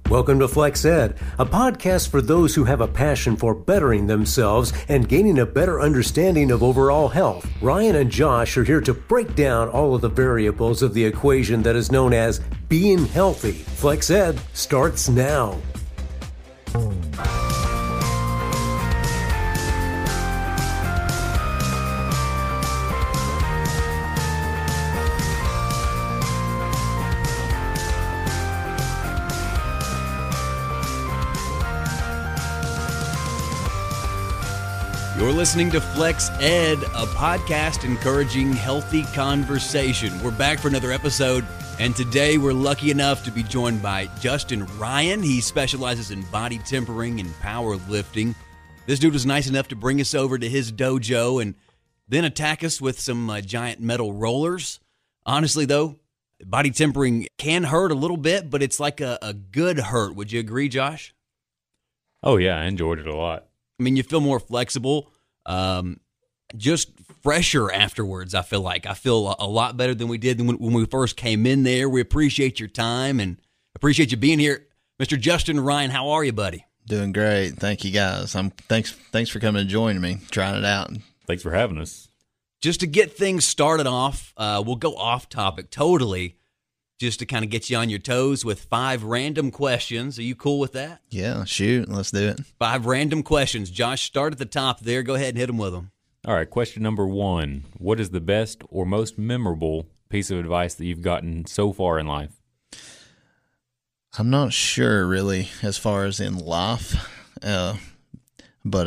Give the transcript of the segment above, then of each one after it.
Welcome to Flex Ed, a podcast for those who have a passion for bettering themselves and gaining a better understanding of overall health. Ryan and Josh are here to break down all of the variables of the equation that is known as being healthy. Flex Ed starts now. You're listening to Flex Ed, a podcast encouraging healthy conversation. We're back for another episode, and today we're lucky enough to be joined by Justin Ryan. He specializes in body tempering and powerlifting. This dude was nice enough to bring us over to his dojo and then attack us with some giant metal rollers. Honestly, though, body tempering can hurt a little bit, but it's like a good hurt. Would you agree, Josh? Oh, yeah, I enjoyed it a lot. I mean, you feel more flexible, just fresher afterwards, I feel like. I feel a lot better than we did when we first came in there. We appreciate your time and appreciate you being here. Mr. Justin Ryan, how are you, buddy? Doing great. Thank you, guys. Thanks for coming and joining me, trying it out. Thanks for having us. Just to get things started off, we'll go off topic totally, just to kind of get you on your toes with 5 random questions. Are you cool with that? Yeah, shoot. Let's do it. 5 random questions. Josh, start at the top there. Go ahead and hit them with them. All right, question number 1. What is the best or most memorable piece of advice that you've gotten so far in life? I'm not sure, really, as far as in life, but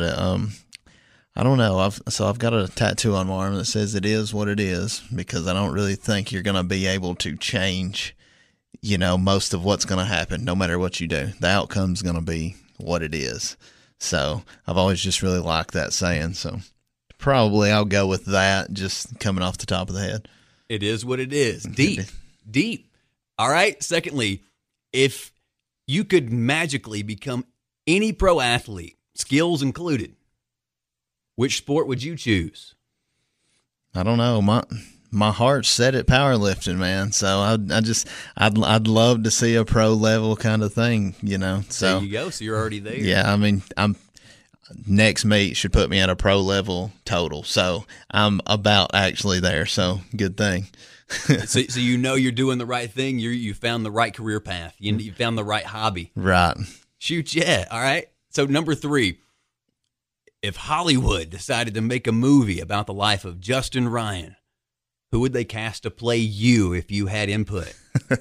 I don't know. I've got a tattoo on my arm that says it is what it is, because I don't really think you're going to be able to change, most of what's going to happen, no matter what you do. The outcome's going to be what it is. So I've always just really liked that saying. So probably I'll go with that, just coming off the top of the head. It is what it is. Deep. All right. Secondly, if you could magically become any pro athlete, skills included, which sport would you choose? I don't know. My heart's set at powerlifting, man. So I'd love to see a pro level kind of thing, So there you go. So you're already there. Yeah, I mean, next meet should put me at a pro level total. So I'm about actually there. So good thing. so you're doing the right thing. You found the right career path. You found the right hobby. Right. Shoot, yeah. All right. So number 3. If Hollywood decided to make a movie about the life of Justin Ryan, who would they cast to play you if you had input?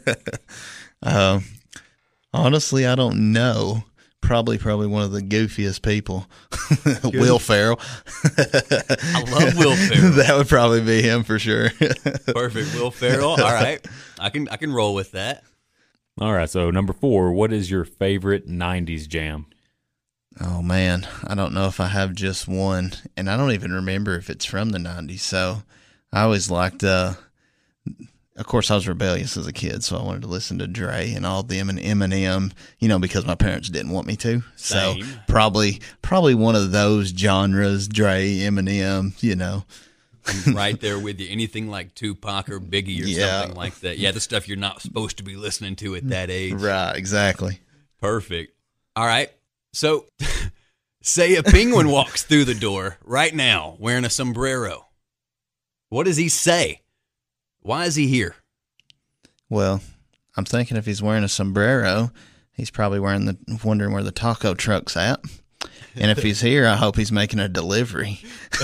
Honestly, I don't know. Probably one of the goofiest people. Will Ferrell. I love Will Ferrell. That would probably be him for sure. Perfect. Will Ferrell. All right. I can roll with that. All right, so number 4, what is your favorite 90s jam? Oh, man, I don't know if I have just one, and I don't even remember if it's from the 90s, so I always liked, of course, I was rebellious as a kid, so I wanted to listen to Dre and all them and Eminem, because my parents didn't want me to. Same. So probably one of those genres, Dre, Eminem, I'm right there with you. Anything like Tupac or Biggie or something like that. Yeah, the stuff you're not supposed to be listening to at that age. Right, exactly. Perfect. All right. So, say a penguin walks through the door right now wearing a sombrero. What does he say? Why is he here? Well, I'm thinking if he's wearing a sombrero, he's probably wondering where the taco truck's at. And if he's here, I hope he's making a delivery.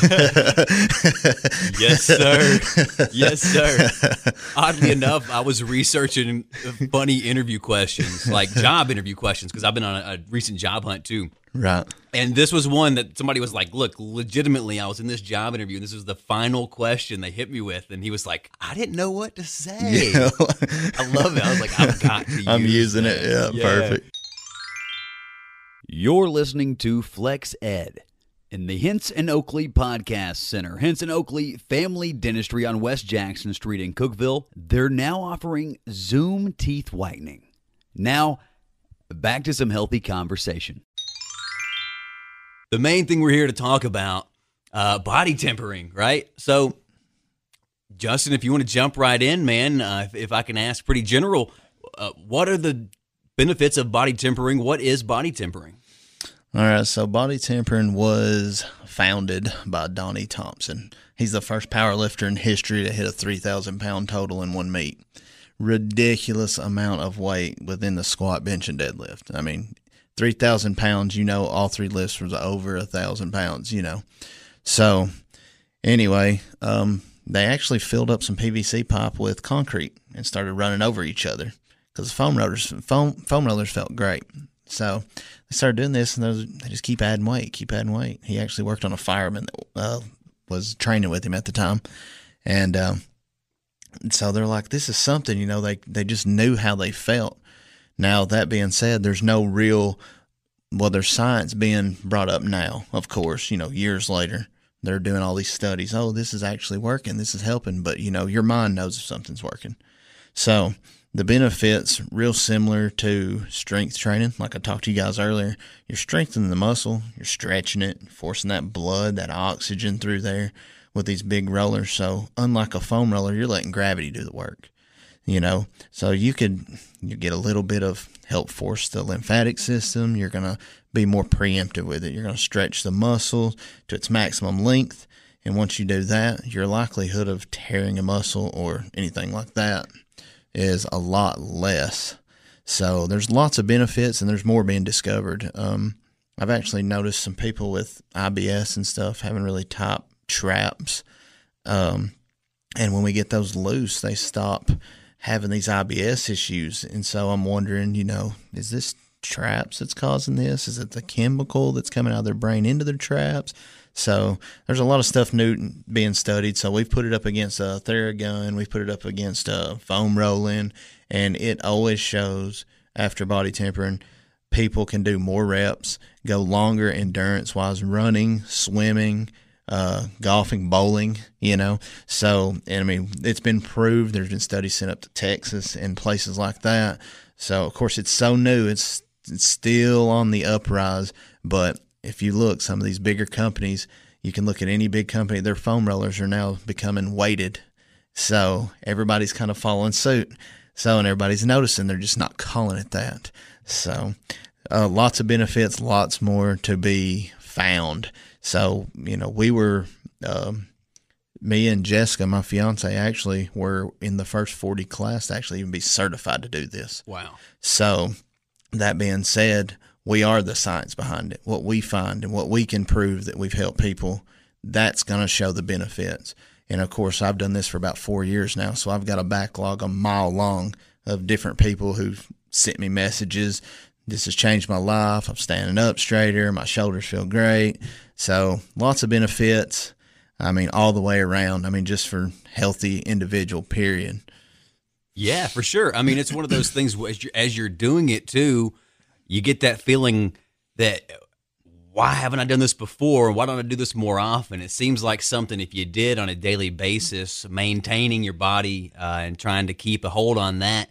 Yes, sir. Yes, sir. Oddly enough, I was researching funny interview questions, like job interview questions, because I've been on a recent job hunt too. Right. And this was one that somebody was like, look, legitimately, I was in this job interview, and this was the final question they hit me with. And he was like, I didn't know what to say. Yeah. I love it. I was like, I've got to I'm use using that. it. Yeah, perfect. You're listening to Flex Ed in the Henson Oakley Podcast Center. Henson Oakley Family Dentistry on West Jackson Street in Cookeville. They're now offering Zoom teeth whitening. Now, back to some healthy conversation. The main thing we're here to talk about, body tempering, right? So, Justin, if you want to jump right in, man, if I can ask pretty general, what are the benefits of body tempering. What is body tempering? All right, so body tempering was founded by Donnie Thompson. He's the first power lifter in history to hit a 3,000-pound total in one meet. Ridiculous amount of weight within the squat, bench, and deadlift. I mean, 3,000 pounds, all three lifts was over 1,000 pounds, So anyway, they actually filled up some PVC pipe with concrete and started running over each other because foam rollers felt great. So they started doing this, and they just keep adding weight. He actually worked on a fireman that was training with him at the time, and so they're like, this is something, they just knew how they felt. Now, that being said, there's no real, there's science being brought up now, of course, years later. They're doing all these studies. Oh, this is actually working. This is helping. But, your mind knows if something's working. So the benefits, real similar to strength training. Like I talked to you guys earlier, you're strengthening the muscle, you're stretching it, forcing that blood, that oxygen through there with these big rollers. So unlike a foam roller, you're letting gravity do the work, So you get a little bit of help force the lymphatic system. You're going to be more preemptive with it. You're going to stretch the muscle to its maximum length. And once you do that, your likelihood of tearing a muscle or anything like that is a lot less. So there's lots of benefits, and there's more being discovered. I've actually noticed some people with IBS and stuff having really tight traps. And when we get those loose, they stop having these IBS issues. And so I'm wondering, is this traps that's causing this? Is it the chemical that's coming out of their brain into their traps? So there's a lot of stuff new being studied. So we've put it up against Theragun. We've put it up against foam rolling. And it always shows after body tempering, people can do more reps, go longer endurance-wise, running, swimming, golfing, bowling, So, it's been proved. There's been studies sent up to Texas and places like that. So, of course, it's so new. It's still on the uprise. But if you look, some of these bigger companies, you can look at any big company, their foam rollers are now becoming weighted. So, everybody's kind of following suit. So, and everybody's noticing, they're just not calling it that. So, lots of benefits, lots more to be found. So, we were, me and Jessica, my fiance, actually were in the first 40 class to actually even be certified to do this. Wow. So, that being said, we are the science behind it. What we find and what we can prove that we've helped people, that's going to show the benefits. And, of course, I've done this for about 4 years now, so I've got a backlog a mile long of different people who've sent me messages. This has changed my life. I'm standing up straighter. My shoulders feel great. So lots of benefits. All the way around. Just for healthy individual, period. Yeah, for sure. It's one of those things as you're doing it too, you get that feeling that, why haven't I done this before? Why don't I do this more often? It seems like something if you did on a daily basis, maintaining your body and trying to keep a hold on that,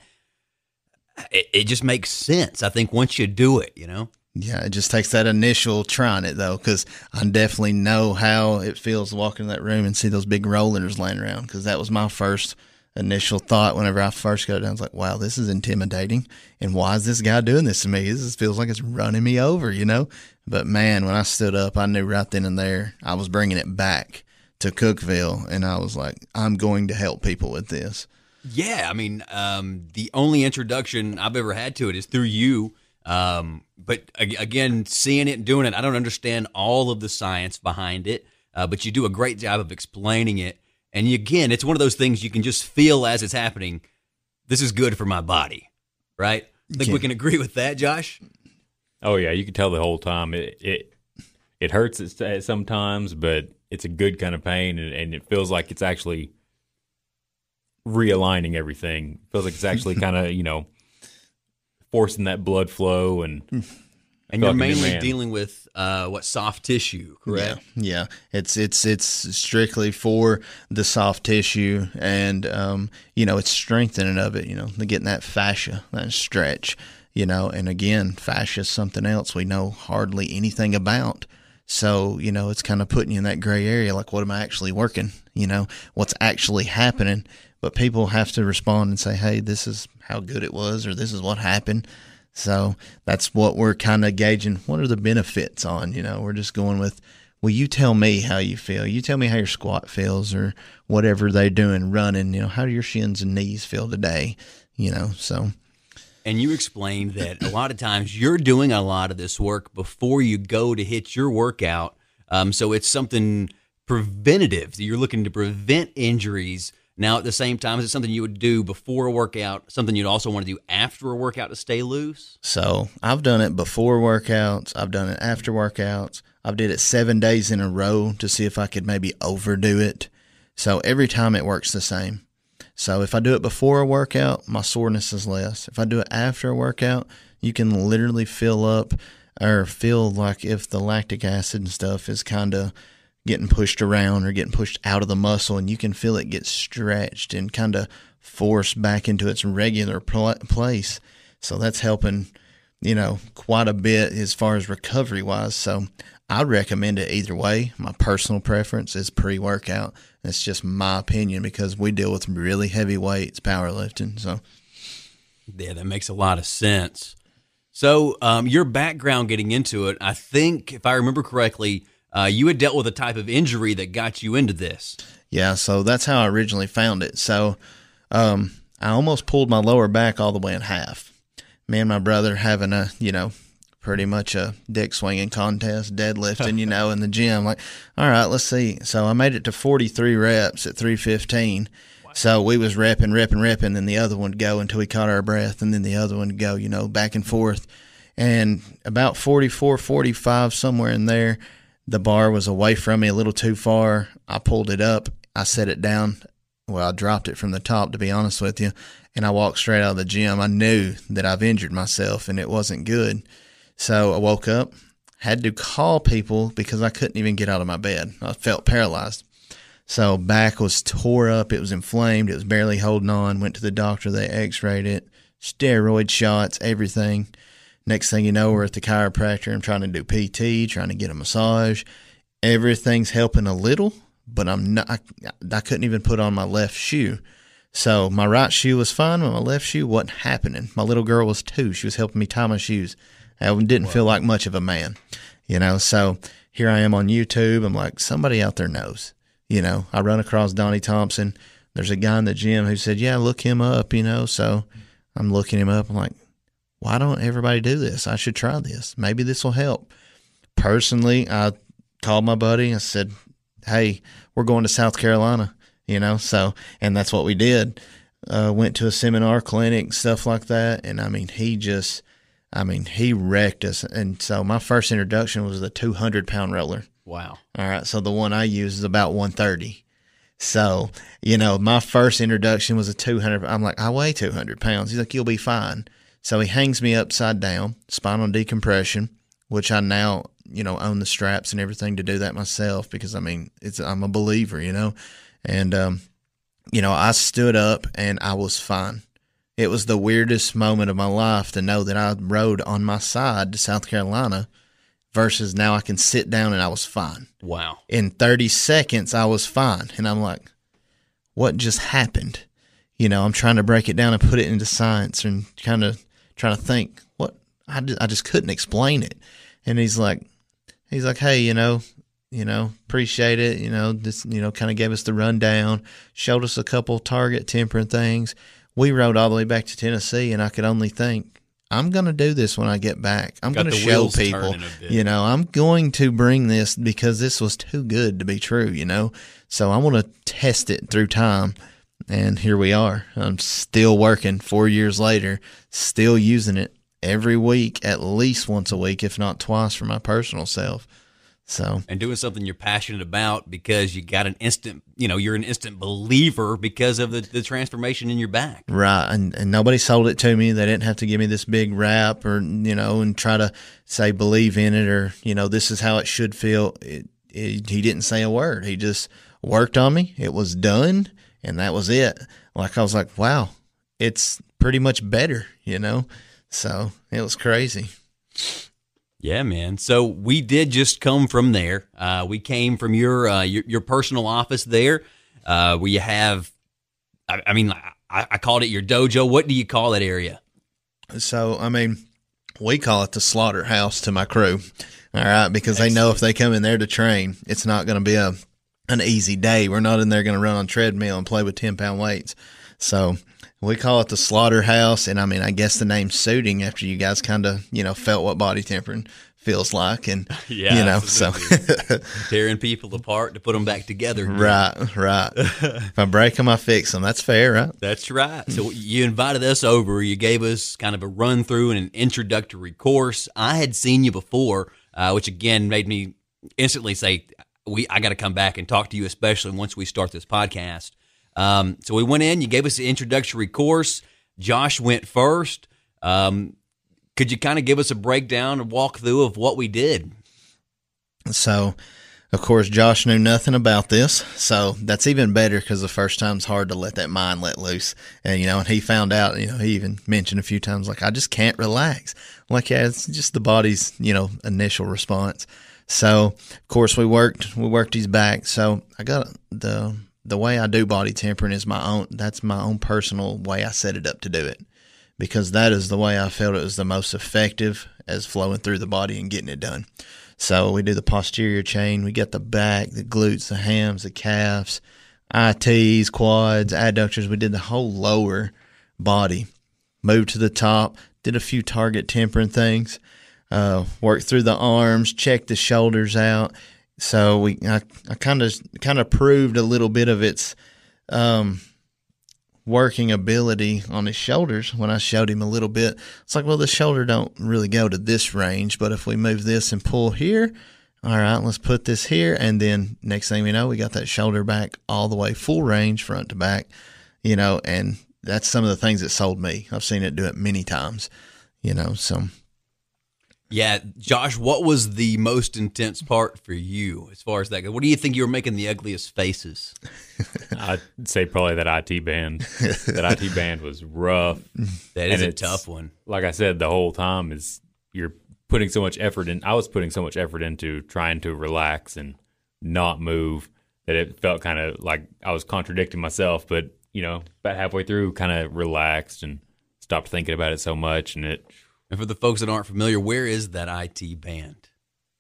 it just makes sense. I think once you do it, Yeah, it just takes that initial trying it, though, because I definitely know how it feels to walk in that room and see those big rollers laying around, because that was my first initial thought whenever I first got down. I was like, wow, this is intimidating, and why is this guy doing this to me? This feels like it's running me over, But, man, when I stood up, I knew right then and there I was bringing it back to Cookeville, and I was like, I'm going to help people with this. Yeah, the only introduction I've ever had to it is through you. But again, seeing it and doing it, I don't understand all of the science behind it, but you do a great job of explaining it. And again, it's one of those things you can just feel as it's happening. This is good for my body, right? I think we can agree with that, Josh. Oh yeah, you can tell the whole time. It hurts sometimes, but it's a good kind of pain, and it feels like it's actually realigning everything. It feels like it's actually kind of forcing that blood flow, and you're mainly dealing with soft tissue, correct? Yeah. It's strictly for the soft tissue, and it's strengthening of it. Getting that fascia, that stretch. And again, fascia is something else we know hardly anything about. So it's kind of putting you in that gray area. Like, what am I actually working? What's actually happening? But people have to respond and say, hey, this is how good it was, or this is what happened. So that's what we're kind of gauging. What are the benefits on? We're just going with, well, you tell me how you feel. You tell me how your squat feels or whatever they're doing running. How do your shins and knees feel today? So. And you explained that a lot of times you're doing a lot of this work before you go to hit your workout. So it's something preventative. You're looking to prevent injuries. Now, at the same time, is it something you would do before a workout, something you'd also want to do after a workout to stay loose? So I've done it before workouts. I've done it after workouts. I've did it 7 days in a row to see if I could maybe overdo it. So every time it works the same. So if I do it before a workout, my soreness is less. If I do it after a workout, you can literally feel up or feel like if the lactic acid and stuff is kind of getting pushed around or getting pushed out of the muscle, and you can feel it get stretched and kind of forced back into its regular place. So that's helping, quite a bit as far as recovery wise. So I recommend it either way. My personal preference is pre-workout. That's just my opinion because we deal with really heavy weights, powerlifting. So yeah, that makes a lot of sense. So your background getting into it, I think if I remember correctly, you had dealt with a type of injury that got you into this. Yeah, so that's how I originally found it. So I almost pulled my lower back all the way in half. Me and my brother having a, pretty much a dick swinging contest, deadlifting, in the gym. Like, all right, let's see. So I made it to 43 reps at 315. Wow. So we was repping, then the other one would go until we caught our breath, and then the other one would go, back and forth. And about 44, 45, somewhere in there, the bar was away from me a little too far. I pulled it up. I set it down. Well, I dropped it from the top, to be honest with you, and I walked straight out of the gym. I knew that I've injured myself, and it wasn't good. So I woke up, had to call people because I couldn't even get out of my bed. I felt paralyzed. So back was tore up. It was inflamed. It was barely holding on. Went to the doctor. They x-rayed it, steroid shots, everything. Next thing you know, we're at the chiropractor. I'm trying to do PT, trying to get a massage. Everything's helping a little, but I couldn't even put on my left shoe. So my right shoe was fine, but my left shoe wasn't happening. My little girl was 2. She was helping me tie my shoes. I didn't feel like much of a man, So here I am on YouTube. I'm like, somebody out there knows. I run across Donnie Thompson. There's a guy in the gym who said, yeah, look him up, So I'm looking him up. I'm like, why don't everybody do this? I should try this. Maybe this will help. Personally, I called my buddy. I said, hey, we're going to South Carolina, and that's what we did. Went to a seminar clinic, stuff like that. And he wrecked us. And so my first introduction was the 200-pound roller. Wow. All right. So the one I use is about 130. So, my first introduction was a 200. I'm like, I weigh 200 pounds. He's like, you'll be fine. So he hangs me upside down, spinal decompression, which I now, own the straps and everything to do that myself because, I'm a believer, And, I stood up and I was fine. It was the weirdest moment of my life to know that I rode on my side to South Carolina versus now I can sit down and I was fine. Wow. In 30 seconds, I was fine. And I'm like, what just happened? I'm trying to break it down and put it into science and kind of trying to think what I just couldn't explain it. And he's like, hey, appreciate it. This, kind of gave us the rundown, showed us a couple target tempering things. We rode all the way back to Tennessee, and I could only think, I'm going to do this when I get back. I'm going to show people, I'm going to bring this because this was too good to be true, So I want to test it through time, and here we are. I'm still working 4 years later, still using it every week, at least once a week, if not twice for my personal self. So, and doing something you're passionate about because you got an instant, you're an instant believer because of the transformation in your back. Right. And nobody sold it to me. They didn't have to give me this big rap or, and try to say believe in it or, this is how it should feel. He didn't say a word. He just worked on me. It was done. And that was it. Like, I was like, wow, it's pretty much better, So it was crazy. Yeah, man. So we did just come from there. We came from your personal office there, where you have, I called it your dojo. What do you call that area? So, We call it the slaughterhouse to my crew. All right, because they know if they come in there to train, it's not going to be an easy day. We're not in there going to run on treadmill and play with 10-pound weights. So we call it the slaughterhouse. And I mean, I guess the name's suiting after you guys kind of, felt what body tempering feels like. And, so tearing people apart to put them back together. Right. If I break them, I fix them. That's fair, right? That's right. So you invited us over. You gave us kind of a run through and an introductory course. I had seen you before, which again made me instantly say, I got to come back and talk to you, especially once we start this podcast. So we went in, you gave us the introductory course. Josh went first. Could you kind of give us a breakdown and walkthrough of what we did? So, of course, Josh knew nothing about this. So that's even better because the first time's hard to let that mind let loose. And, and he found out, he even mentioned a few times, like, I just can't relax. I'm like, yeah, it's just the body's, initial response. So, of course, we worked his back. So I got the way I do body tempering is that's my own personal way I set it up to do it, because that is the way I felt it was the most effective as flowing through the body and getting it done. So we do the posterior chain. We get the back, the glutes, the hams, the calves, ITs, quads, adductors. We did the whole lower body. Moved to the top, did a few target tempering things, worked through the arms, checked the shoulders out. So I kind of proved a little bit of its working ability on his shoulders when I showed him a little bit. It's like, well, the shoulder don't really go to this range, but if we move this and pull here, all right, let's put this here, and then next thing we know, we got that shoulder back all the way full range, front to back, and that's some of the things that sold me. I've seen it do it many times, so. Yeah, Josh, what was the most intense part for you as far as that goes? What do you think you were making the ugliest faces? I'd say probably that IT band. That IT band was rough. That is a tough one. Like I said, the whole time is you're putting so much effort in. I was putting so much effort into trying to relax and not move that it felt kind of like I was contradicting myself. But, about halfway through, kind of relaxed and stopped thinking about it so much, and it. And for the folks that aren't familiar, where is that IT band?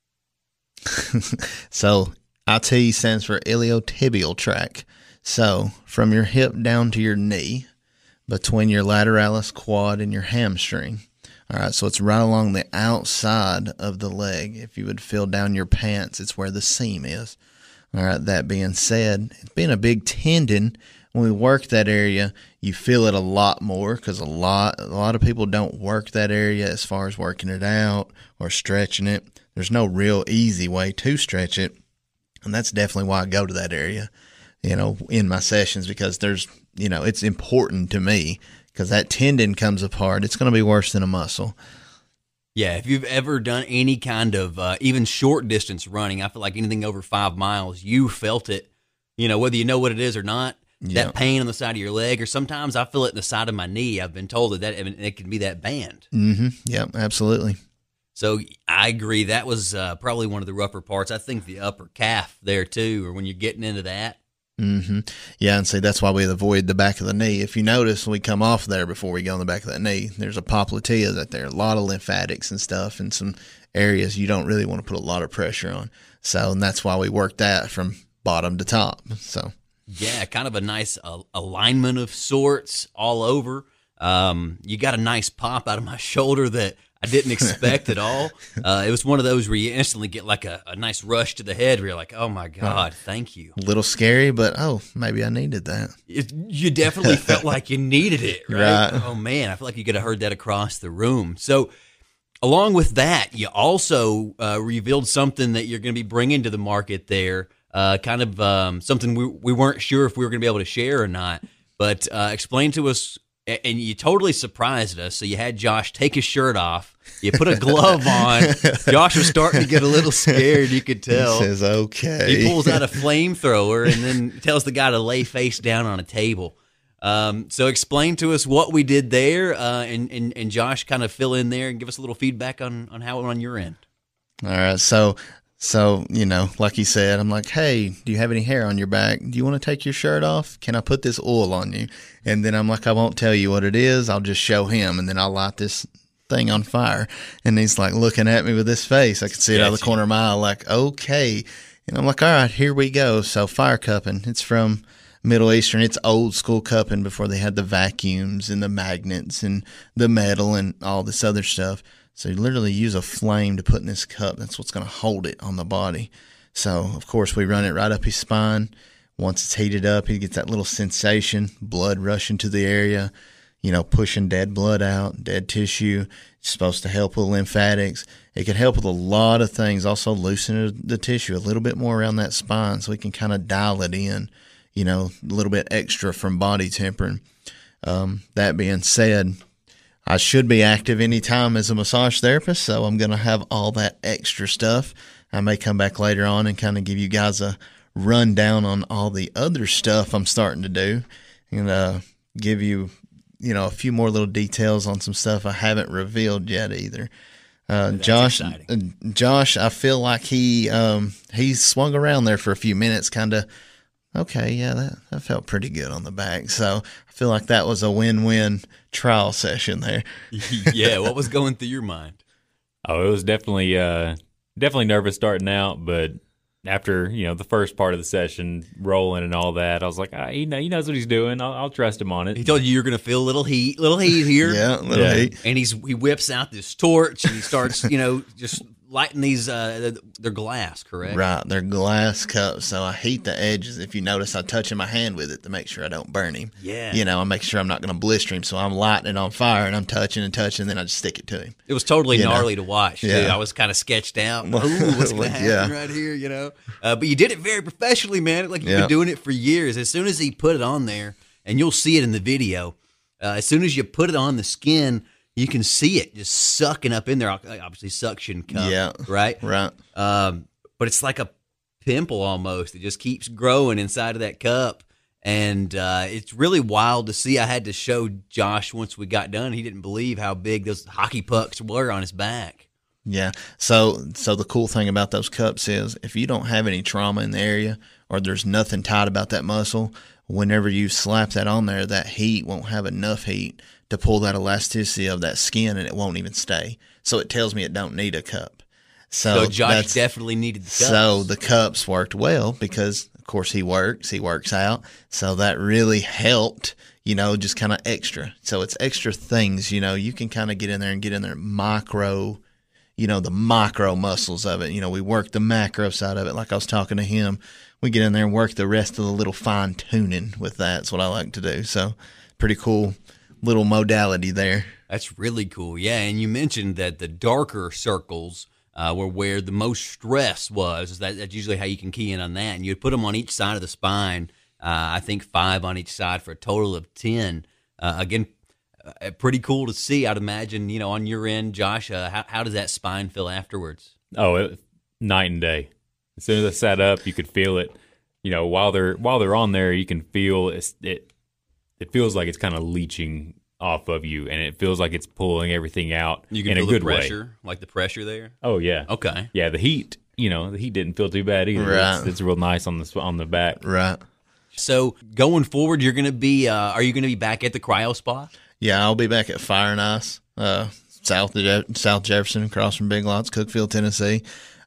So IT stands for iliotibial tract. So from your hip down to your knee, between your lateralis, quad, and your hamstring. All right, so it's right along the outside of the leg. If you would feel down your pants, it's where the seam is. All right, that being said, it's being a big tendon. When we work that area, you feel it a lot more because a lot of people don't work that area as far as working it out or stretching it. There's no real easy way to stretch it, and that's definitely why I go to that area, in my sessions, because there's, it's important to me because that tendon comes apart. It's going to be worse than a muscle. Yeah, if you've ever done any kind of even short distance running, I feel like anything over 5 miles, you felt it, whether you know what it is or not. That pain on the side of your leg, or sometimes I feel it in the side of my knee. I've been told that it can be that band. Mm-hmm. Yeah, absolutely. So I agree. That was probably one of the rougher parts. I think the upper calf there too, or when you're getting into that. Mm-hmm. Yeah, and see, that's why we avoid the back of the knee. If you notice, we come off there before we go on the back of that knee. There's a popliteal that there, a lot of lymphatics and stuff in some areas you don't really want to put a lot of pressure on. So, and that's why we work that from bottom to top. So. Yeah, kind of a nice alignment of sorts all over. You got a nice pop out of my shoulder that I didn't expect at all. It was one of those where you instantly get like a nice rush to the head where you're like, oh, my God, thank you. A little scary, but, maybe I needed that. You definitely felt like you needed it, right? Oh, man, I feel like you could have heard that across the room. So along with that, you also revealed something that you're going to be bringing to the market there. Something we weren't sure if we were going to be able to share or not, but explain to us, and you totally surprised us. So you had Josh take his shirt off, you put a glove on. Josh was starting to get a little scared, you could tell. He says, okay. He pulls out a flamethrower and then tells the guy to lay face down on a table. So explain to us what we did there, and Josh kind of fill in there and give us a little feedback on how it went on your end. All right, So, like he said, I'm like, hey, do you have any hair on your back? Do you want to take your shirt off? Can I put this oil on you? And then I'm like, I won't tell you what it is. I'll just show him. And then I'll light this thing on fire. And he's like looking at me with this face. I could see it out of the corner of my eye, like, okay. And I'm like, all right, here we go. So fire cupping, it's from Middle Eastern. It's old school cupping before they had the vacuums and the magnets and the metal and all this other stuff. So you literally use a flame to put in this cup. That's what's going to hold it on the body. So, of course, we run it right up his spine. Once it's heated up, he gets that little sensation, blood rushing to the area, pushing dead blood out, dead tissue. It's supposed to help with lymphatics. It can help with a lot of things. Also loosen the tissue a little bit more around that spine so we can kind of dial it in, a little bit extra from body tempering. That being said, I should be active anytime as a massage therapist, so I'm going to have all that extra stuff. I may come back later on and kind of give you guys a rundown on all the other stuff I'm starting to do and give you, a few more little details on some stuff I haven't revealed yet either. Josh, I feel like he swung around there for a few minutes, kind of. Okay, yeah, that felt pretty good on the back. So I feel like that was a win-win trial session there. Yeah, what was going through your mind? Oh, it was definitely nervous starting out, but after the first part of the session, rolling and all that, I was like, he knows what he's doing. I'll trust him on it. He told you you're going to feel a little heat here. Yeah, little heat. And he whips out this torch and he starts, just lighting these. They're glass, correct? Right, they're glass cups. So I heat the edges. If you notice, I touch in my hand with it to make sure I don't burn him. Yeah. I make sure I'm not going to blister him. So I'm lighting it on fire and I'm touching, and then I just stick it to him. It was totally gnarly to watch, too. Yeah. I was kind of sketched out. Ooh, what's going to happen right here, But you did it very professionally, man. Like you've been doing it for years. As soon as he put it on there, and you'll see it in the video, as soon as you put it on the skin, you can see it just sucking up in there. Obviously, suction cup, right? Right. But it's like a pimple almost. It just keeps growing inside of that cup. And it's really wild to see. I had to show Josh once we got done. He didn't believe how big those hockey pucks were on his back. Yeah. So the cool thing about those cups is if you don't have any trauma in the area or there's nothing tight about that muscle, whenever you slap that on there, that heat won't have enough heat to pull that elasticity of that skin, and it won't even stay. So it tells me it don't need a cup. So Josh definitely needed the cups. So the cups worked well because, of course, he works out. So that really helped, just kind of extra. So it's extra things, you can kind of get in there micro, the micro muscles of it. We work the macro side of it. Like I was talking to him, we get in there and work the rest of the little fine tuning with that. That's what I like to do. So pretty cool little modality there. That's really cool. Yeah. And you mentioned that the darker circles were where the most stress was. That's usually how you can key in on that. And you'd put them on each side of the spine. I think 5 on each side for a total of 10. Again, pretty cool to see. I'd imagine, on your end, Josh, how does that spine feel afterwards? Oh, night and day. As soon as I sat up, you could feel it. While they're on there, you can feel it. It feels like it's kind of leaching off of you, and it feels like it's pulling everything out you can in feel a good the pressure, way. Like the pressure there? Oh, yeah. Okay. Yeah, the heat, the heat didn't feel too bad either. Right. It's real nice on the back. Right. So going forward, you're going to be, are you going to be back at the cryo spa? Yeah, I'll be back at Fire and Ice, South Jefferson, across from Big Lots, Cookeville, Tennessee.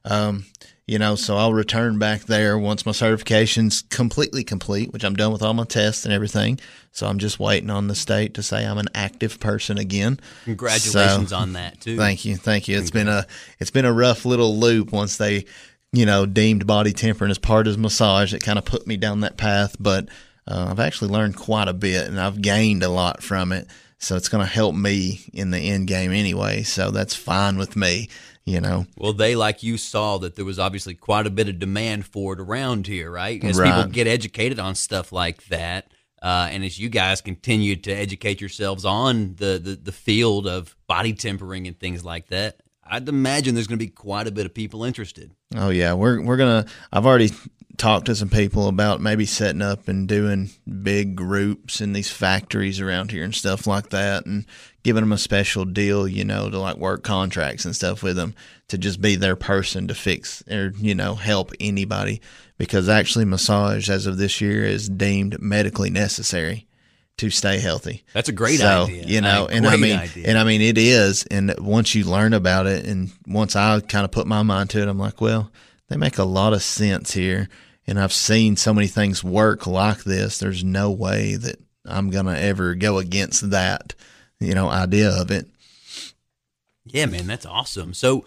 So I'll return back there once my certification's completely complete, which I'm done with all my tests and everything. So I'm just waiting on the state to say I'm an active person again. Congratulations on that too. Thank you. It's been a rough little loop once they, deemed body tempering as part of massage. It kind of put me down that path, but I've actually learned quite a bit and I've gained a lot from it. So it's going to help me in the end game anyway. So that's fine with me. Well, they, like you, saw that there was obviously quite a bit of demand for it around here, right? As Right. people get educated on stuff like that, and as you guys continue to educate yourselves on the field of body tempering and things like that, I'd imagine there's going to be quite a bit of people interested. Oh yeah, we're gonna. I've already talked to some people about maybe setting up and doing big groups in these factories around here and stuff like that, and giving them a special deal, to like work contracts and stuff with them to just be their person to fix or help anybody, because actually massage as of this year is deemed medically necessary to stay healthy. That's a great So, idea. you know, Great idea. and I mean, it is. And once you learn about it, and once I kind of put my mind to it, I'm like, well, they make a lot of sense here. And I've seen so many things work like this. There's no way that I'm going to ever go against that, you know, idea of it. Yeah, man, that's awesome. So,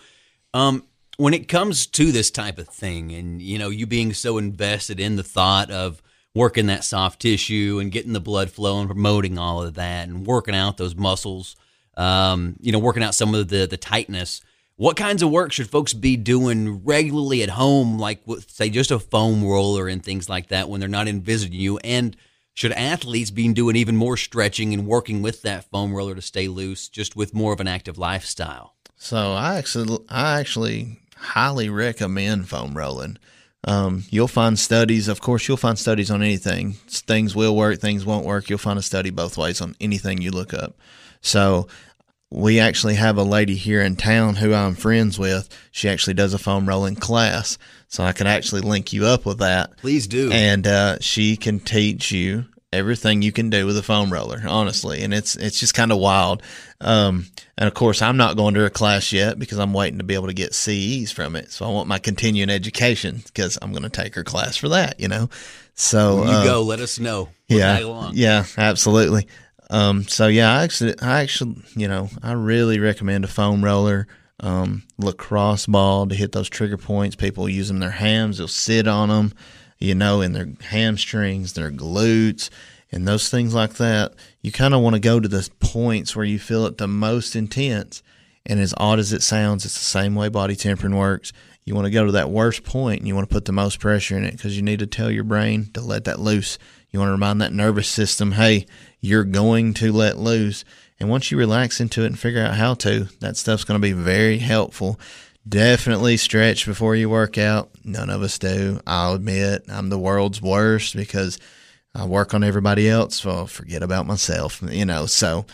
when it comes to this type of thing, and you know, you being so invested in the thought of working that soft tissue and getting the blood flow and promoting all of that, and working out those muscles, you know, working out some of the tightness. What kinds of work should folks be doing regularly at home, like with, say, just a foam roller and things like that when they're not in visiting you? And should athletes be doing even more stretching and working with that foam roller to stay loose, just with more of an active lifestyle? So I actually highly recommend foam rolling. You'll find studies, of course, you'll find studies on anything. Things will work, things won't work. You'll find a study both ways on anything you look up. So we actually have a lady here in town who I'm friends with. She actually does a foam rolling class. So I could actually link you up with that. Please do. And she can teach you everything you can do with a foam roller, honestly. And it's just kind of wild. And of course, I'm not going to her class yet because I'm waiting to be able to get CEs from it. So I want my continuing education because I'm going to take her class for that, you know. So when you go, let us know. We'll tag along. Yeah, absolutely. So yeah, I actually, you know, I really recommend a foam roller, lacrosse ball to hit those trigger points. People use them in their hams. They'll sit on them, you know, in their hamstrings, their glutes, and those things like that. You kind of want to go to the points where you feel it the most intense. And as odd as it sounds, it's the same way body tempering works. You want to go to that worst point and you want to put the most pressure in it because you need to tell your brain to let that loose. You want to remind that nervous system, hey, you're going to let loose. And once you relax into it and figure out how to, that stuff's going to be very helpful. Definitely stretch before you work out. None of us do. I'll admit I'm the world's worst because I work on everybody else, so I'll forget about myself, you know. So,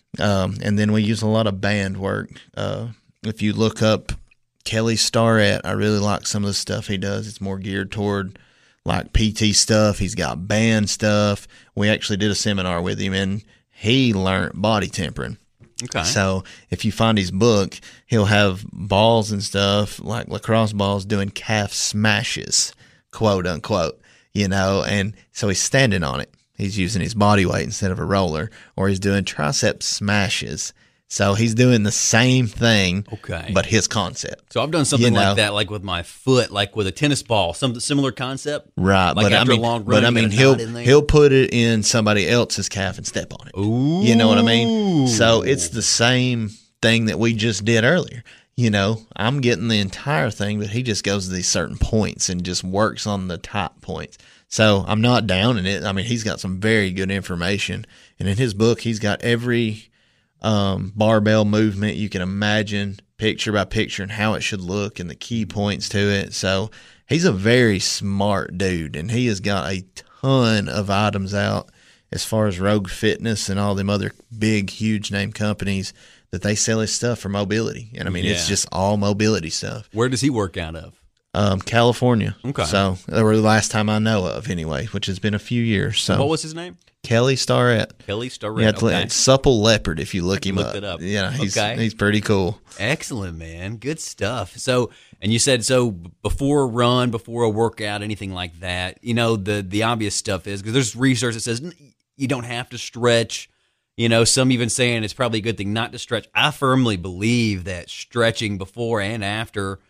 and then we use a lot of band work. If you look up Kelly Starrett, I really like some of the stuff he does. It's more geared toward like PT stuff. He's got band stuff. We actually did a seminar with him, and he learned body tempering. Okay. So if you find his book, he'll have balls and stuff like lacrosse balls doing calf smashes, quote unquote, you know, and so he's standing on it. He's using his body weight instead of a roller, or he's doing tricep smashes. So he's doing the same thing, okay, but his concept. So I've done something You know? like that, like with my foot, like with a tennis ball, some similar concept. Right, Like but after I mean, a long run, but I you mean, got a knot in there. he'll put it in somebody else's calf and step on it. Ooh. You know what I mean? So it's the same thing that we just did earlier. You know, I'm getting the entire thing, but he just goes to these certain points and just works on the top points. So I'm not down in it. I mean, he's got some very good information, and in his book, he's got every barbell movement you can imagine, picture by picture, and how it should look and the key points to it. So he's a very smart dude, and he has got a ton of items out as far as Rogue Fitness and all them other big, huge name companies that they sell his stuff for mobility. And I mean, it's Yeah. just all mobility stuff. Where does he work out of? California. Okay. So, or the last time I know of anyway, which has been a few years. So What was his name? Kelly Starrett. Kelly Starrett. Yeah, Okay. it's Supple Leopard if you look him look up. it up. Yeah, he's Okay. he's pretty cool. Excellent, man. Good stuff. So, and you said so before a run, before a workout, anything like that. You know, the obvious stuff is because there's research that says you don't have to stretch. You know, some even saying it's probably a good thing not to stretch. I firmly believe that stretching before and after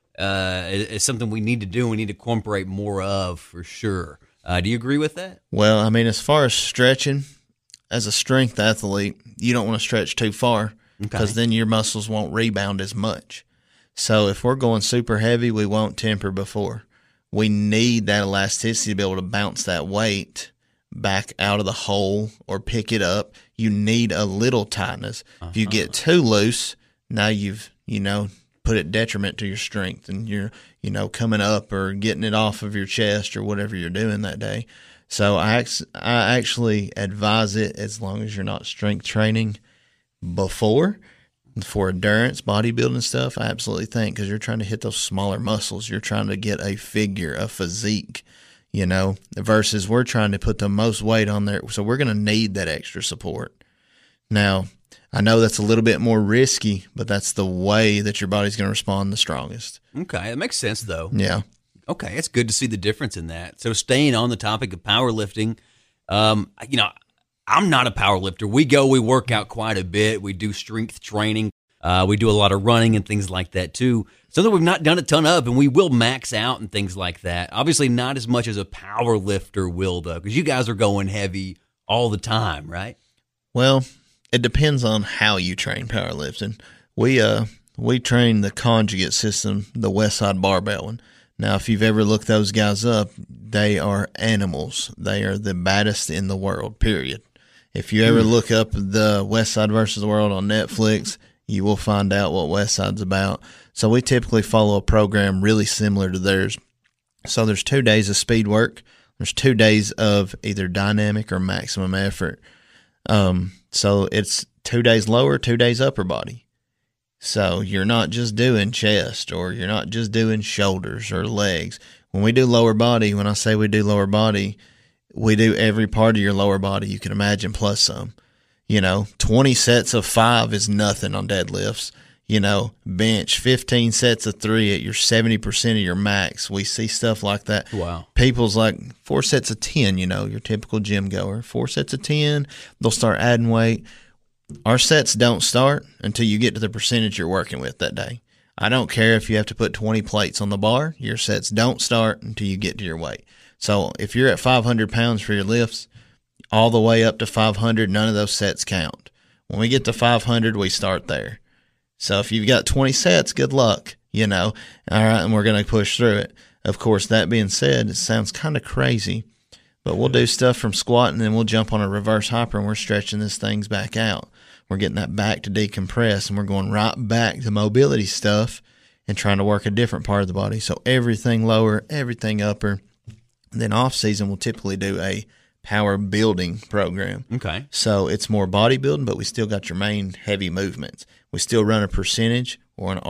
is something we need to do. We need to incorporate more of for sure. Do you agree with that? Well, I mean, as far as stretching, as a strength athlete, you don't want to stretch too far because then your muscles won't rebound as much. So if we're going super heavy, we won't temper before. We need that elasticity to be able to bounce that weight back out of the hole or pick it up. You need a little tightness. If you get too loose, now you've, put it detriment to your strength, and you're, coming up or getting it off of your chest or whatever you're doing that day. So I actually advise it as long as you're not strength training before. For endurance, bodybuilding stuff, I absolutely think, because you're trying to hit those smaller muscles. You're trying to get a figure, a physique, versus we're trying to put the most weight on there. So we're going to need that extra support. Now, I know that's a little bit more risky, but that's the way that your body's going to respond the strongest. Okay, that makes sense, though. Yeah. Okay, it's good to see the difference in that. So staying on the topic of powerlifting, I'm not a power lifter. We work out quite a bit. We do strength training. We do a lot of running and things like that too. Something we've not done a ton of, and we will max out and things like that. Obviously not as much as a power lifter will, though, because you guys are going heavy all the time, right? Well, it depends on how you train powerlifting. We train the conjugate system, the Westside barbell one. Now, if you've ever looked those guys up, they are animals. They are the baddest in the world, period. If you ever look up the Westside versus the World on Netflix, you will find out what Westside's about. So we typically follow a program really similar to theirs. So there's 2 days of speed work. There's 2 days of either dynamic or maximum effort. So it's 2 days lower, 2 days upper body. So you're not just doing chest, or you're not just doing shoulders or legs. When we do lower body, when I say we do lower body, we do every part of your lower body you can imagine plus some. 20 sets of 5 is nothing on deadlifts. Bench 15 sets of 3 at your 70% of your max. We see stuff like that. Wow. People's like 4 sets of 10, your typical gym goer. 4 sets of 10, they'll start adding weight. Our sets don't start until you get to the percentage you're working with that day. I don't care if you have to put 20 plates on the bar. Your sets don't start until you get to your weight. So if you're at 500 pounds for your lifts, all the way up to 500, none of those sets count. When we get to 500, we start there. So if you've got 20 sets, good luck, all right, and we're going to push through it. Of course, that being said, it sounds kind of crazy, but we'll do stuff from squat, and then we'll jump on a reverse hyper, and we're stretching this things back out. We're getting that back to decompress, and we're going right back to mobility stuff and trying to work a different part of the body. So everything lower, everything upper. And then off season, we'll typically do a power building program. Okay. So it's more bodybuilding, but we still got your main heavy movements. We still run a percentage or an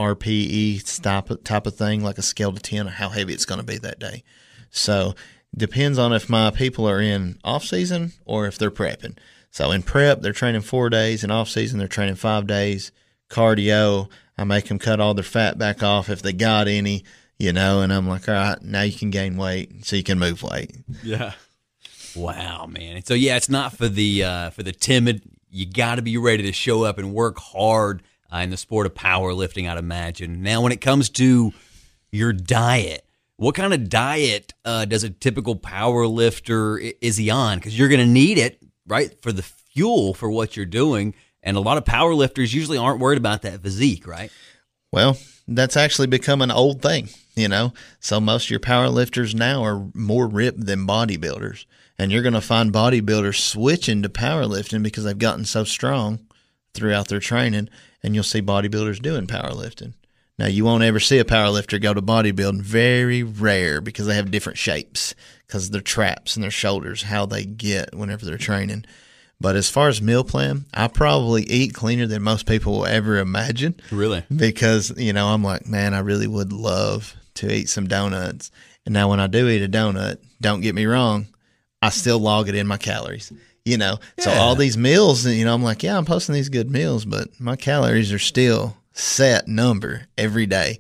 RPE type of thing, like a scale to 10 of how heavy it's going to be that day. So depends on if my people are in off season or if they're prepping. So in prep, they're training 4 days. In off season, they're training 5 days. Cardio, I make them cut all their fat back off if they got any, and I'm like, all right, now you can gain weight so you can move weight. Yeah. Wow, man. So yeah, it's not for the timid. You got to be ready to show up and work hard in the sport of powerlifting, I'd imagine. Now, when it comes to your diet, what kind of diet does a typical powerlifter is he on? Because you're going to need it, right, for the fuel for what you're doing. And a lot of powerlifters usually aren't worried about that physique, right? Well, that's actually become an old thing, So most of your powerlifters now are more ripped than bodybuilders. And you're going to find bodybuilders switching to powerlifting because they've gotten so strong throughout their training, and you'll see bodybuilders doing powerlifting. Now, you won't ever see a powerlifter go to bodybuilding. Very rare, because they have different shapes because of their traps and their shoulders, how they get whenever they're training. But as far as meal plan, I probably eat cleaner than most people will ever imagine. Really? Because, I'm like, man, I really would love to eat some donuts. And now when I do eat a donut, don't get me wrong, I still log it in my calories, So all these meals, I'm like, yeah, I'm posting these good meals, but my calories are still set number every day.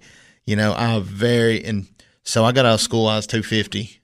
And so I got out of school, I was 250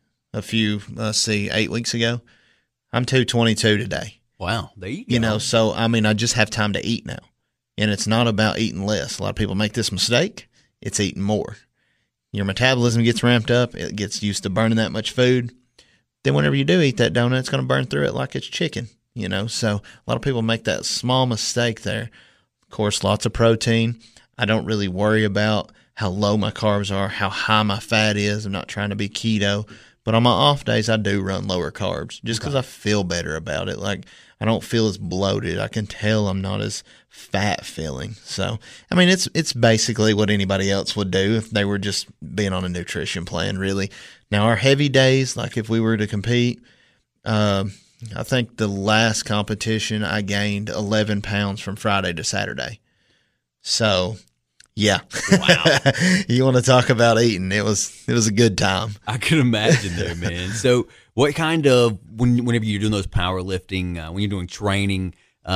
8 weeks ago. I'm 222 today. Wow. There you go. So, I just have time to eat now. And it's not about eating less. A lot of people make this mistake. It's eating more. Your metabolism gets ramped up. It gets used to burning that much food. Then whenever you do eat that donut, it's going to burn through it like it's chicken, So a lot of people make that small mistake there. Of course, lots of protein. I don't really worry about how low my carbs are, how high my fat is. I'm not trying to be keto. But on my off days, I do run lower carbs just because I feel better about it. Like, I don't feel as bloated. I can tell I'm not as fat feeling. So, it's basically what anybody else would do if they were just being on a nutrition plan, really. Now, our heavy days, like if we were to compete, I think the last competition I gained 11 pounds from Friday to Saturday. So Yeah. Wow. You want to talk about eating? It was a good time. I could imagine there, man. So what kind of, whenever you're doing those powerlifting, when you're doing training,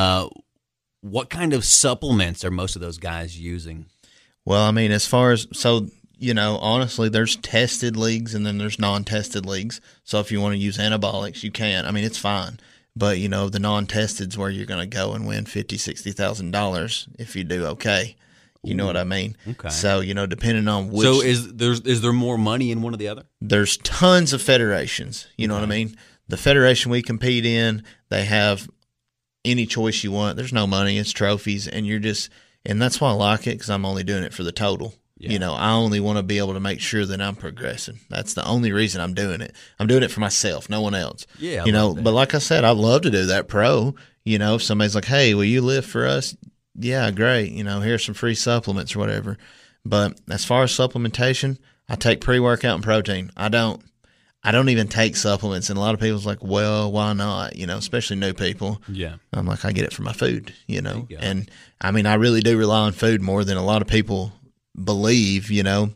what kind of supplements are most of those guys using? Well, I mean, as far as, so, honestly, there's tested leagues and then there's non-tested leagues. So if you want to use anabolics, you can. I mean, it's fine. But, the non-tested is where you're going to go and win $50,000, $60,000 if you do okay. You know what I mean? Okay. So, depending on which. So is there more money in one or the other? There's tons of federations. You know what I mean? The federation we compete in, they have any choice you want. There's no money. It's trophies. And and that's why I like it, because I'm only doing it for the total. Yeah. I only want to be able to make sure that I'm progressing. That's the only reason I'm doing it. I'm doing it for myself, no one else. Yeah. But like I said, I'd love to do that pro. If somebody's like, hey, will you lift for us? Yeah, great. Here's some free supplements or whatever. But as far as supplementation, I take pre-workout and protein. I don't even take supplements. And a lot of people's like, well, why not? Especially new people. Yeah. I'm like, I get it from my food, And I mean, I really do rely on food more than a lot of people believe,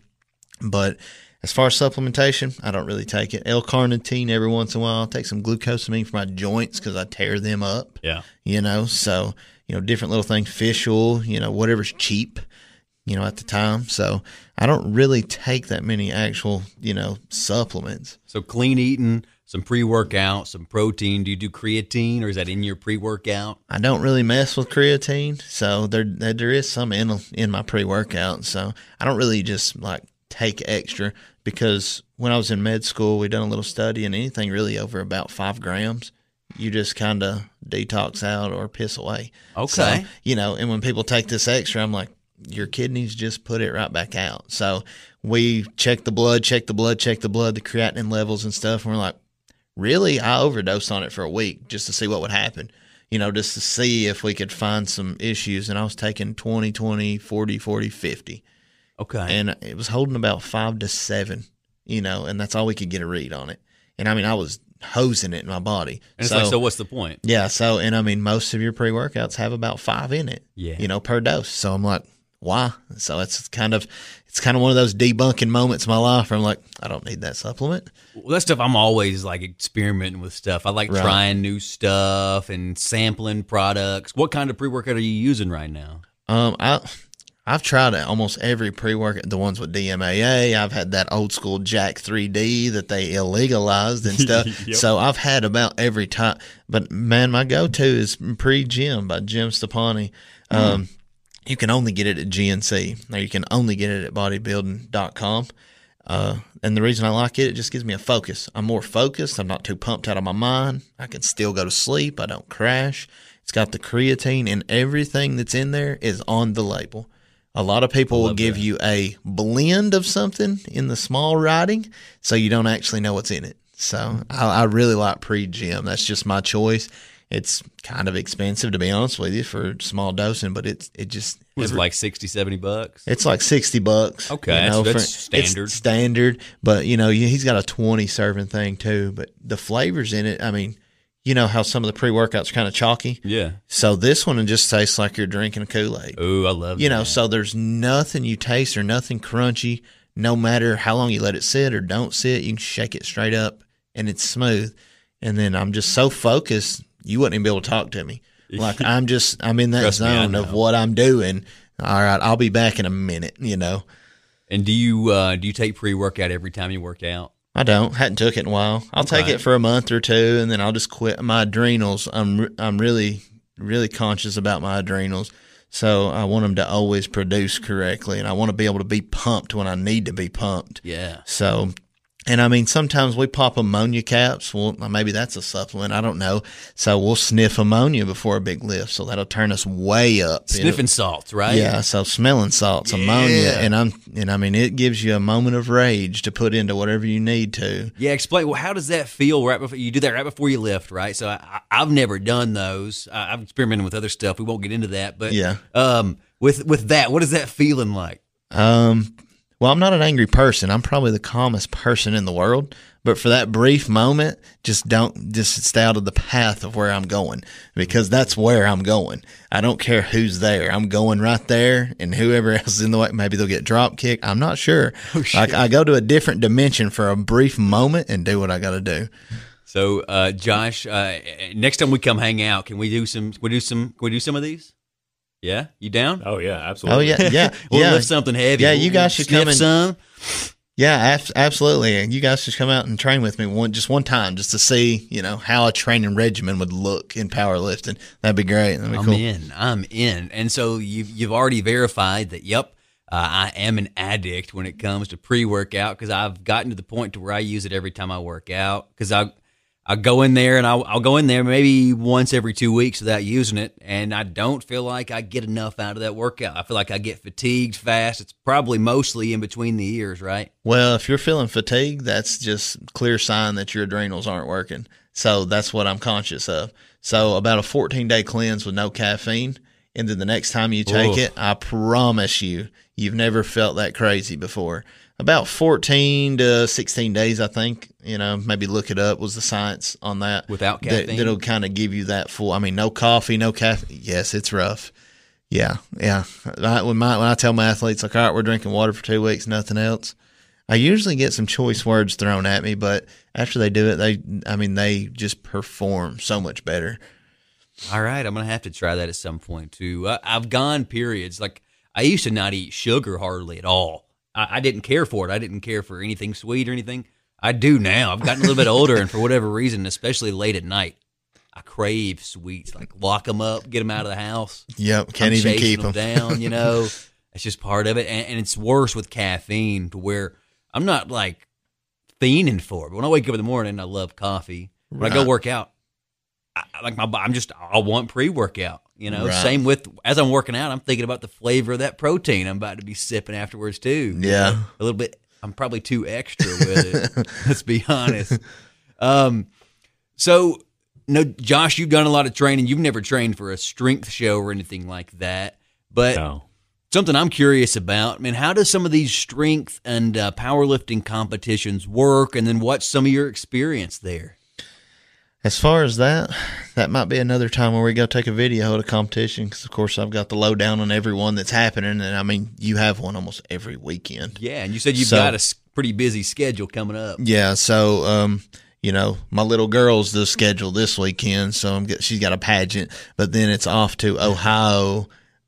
But as far as supplementation, I don't really take it. L-carnitine every once in a while. I'll take some glucosamine for my joints because I tear them up. Yeah. So, different little things, fish oil, whatever's cheap, at the time. So I don't really take that many actual, supplements. So clean eating, some pre-workout, some protein. Do you do creatine, or is that in your pre-workout? I don't really mess with creatine. So there is some in my pre-workout. So I don't really just take extra, because when I was in med school, we done a little study, and anything really over about 5 grams, you just kind of detox out or piss away. Okay. So, and when people take this extra, I'm like, your kidneys just put it right back out. So we check the blood, the creatinine levels and stuff. And we're like, really? I overdosed on it for a week just to see what would happen, just to see if we could find some issues. And I was taking 20, 40, 50. Okay. And it was holding about 5 to 7, and that's all we could get a read on it. And I mean, I was hosing it in my body. And it's so what's the point? Yeah. So, and I mean, most of your pre-workouts have about 5 in it, per dose. So I'm like, why? So it's kind of one of those debunking moments in my life where I'm like, I don't need that supplement. Well, that stuff, I'm always experimenting with stuff. I like trying new stuff and sampling products. What kind of pre-workout are you using right now? I've tried almost every pre-workout, the ones with DMAA. I've had that old school Jack 3D that they illegalized and stuff. Yep. So I've had about every type. But, man, my go-to is Pre-Gym by Jim Stepani. You can only get it at GNC, or you can only get it at bodybuilding.com. And the reason I like it just gives me a focus. I'm more focused. I'm not too pumped out of my mind. I can still go to sleep. I don't crash. It's got the creatine, and everything that's in there is on the label. A lot of people will give you a blend of something in the small writing, so you don't actually know what's in it. So I really like Pre-Gym. That's just my choice. It's kind of expensive, to be honest with you, for small dosing, but it just was like $60-$70. It's like $60. Okay, that's standard. It's standard, but he's got a 20 serving thing too. But the flavors in it, I mean, you know how some of the pre-workouts are kind of chalky? Yeah. So this one just tastes like you're drinking a Kool-Aid. Oh, I love that. So there's nothing you taste or nothing crunchy. No matter how long you let it sit or don't sit, you can shake it straight up and it's smooth. And then I'm just so focused, you wouldn't even be able to talk to me. Like I'm in that zone of what I'm doing. All right, I'll be back in a minute, And do you take pre-workout every time you work out? I don't. Hadn't took it in a while. I'll take it for a month or two, and then I'll just quit. My adrenals, I'm really, really conscious about my adrenals, so I want them to always produce correctly, and I want to be able to be pumped when I need to be pumped. Yeah. So, and I mean, sometimes we pop ammonia caps. Well, maybe that's a supplement. I don't know. So we'll sniff ammonia before a big lift. So that'll turn us way up. Sniffing salts, right? Yeah. So smelling salts, ammonia. And I mean, it gives you a moment of rage to put into whatever you need to. Yeah. Explain. Well, how does that feel right before you do that right before you lift, right? So I've never done those. I've experimented with other stuff. We won't get into that, but yeah. With that, what is that feeling like? Well, I'm not an angry person. I'm probably the calmest person in the world. But for that brief moment, just stay out of the path of where I'm going, because that's where I'm going. I don't care who's there. I'm going right there, and whoever else is in the way, maybe they'll get drop kicked. I'm not sure. Like, I go to a different dimension for a brief moment and do what I got to do. So, Josh, next time we come hang out, can we do some of these? Yeah, you down? Oh yeah, absolutely. Oh yeah. We'll lift something heavy. Yeah, you guys should come in. Some. Yeah, absolutely. And you guys should come out and train with me one time, just to see, how a training regimen would look in powerlifting. That'd be great. That'd be cool. I'm in. And so you've already verified that, yep, I am an addict when it comes to pre-workout, because I've gotten to the point to where I use it every time I work out, because I'll go in there, and I'll go in there maybe once every 2 weeks without using it, and I don't feel like I get enough out of that workout. I feel like I get fatigued fast. It's probably mostly in between the ears, right? Well, if you're feeling fatigued, that's just clear sign that your adrenals aren't working. So that's what I'm conscious of. So about a 14-day cleanse with no caffeine, and then the next time you take it, I promise you've never felt that crazy before. About 14 to 16 days, I think, maybe look it up, was the science on that. Without caffeine? That'll kind of give you that full, no coffee, no caffeine. Yes, it's rough. Yeah. When I tell my athletes, like, all right, we're drinking water for 2 weeks, nothing else, I usually get some choice words thrown at me, but after they do it, they just perform so much better. All right, I'm going to have to try that at some point, too. I've gone periods, like, I used to not eat sugar hardly at all. I didn't care for it. I didn't care for anything sweet or anything. I do now. I've gotten a little bit older, and for whatever reason, especially late at night, I crave sweets. Like, lock them up, get them out of the house. Yep, can't even keep them down. It's just part of it, and it's worse with caffeine, to where I'm not like fiending for it. But when I wake up in the morning, I love coffee. When I go work out, I want pre-workout. Right. Same with, as I'm working out, I'm thinking about the flavor of that protein I'm about to be sipping afterwards too. Yeah. A little bit, I'm probably too extra with it. Let's be honest. So, Josh, you've done a lot of training. You've never trained for a strength show or anything like that. But something I'm curious about, how does some of these strength and powerlifting competitions work? And then what's some of your experience there? As far as that might be another time where we go take a video at a competition, because, of course, I've got the lowdown on every one that's happening, and, you have one almost every weekend. Yeah, and you said you've got a pretty busy schedule coming up. Yeah, so, my little girl's the schedule this weekend, so she's got a pageant, but then it's off to Ohio,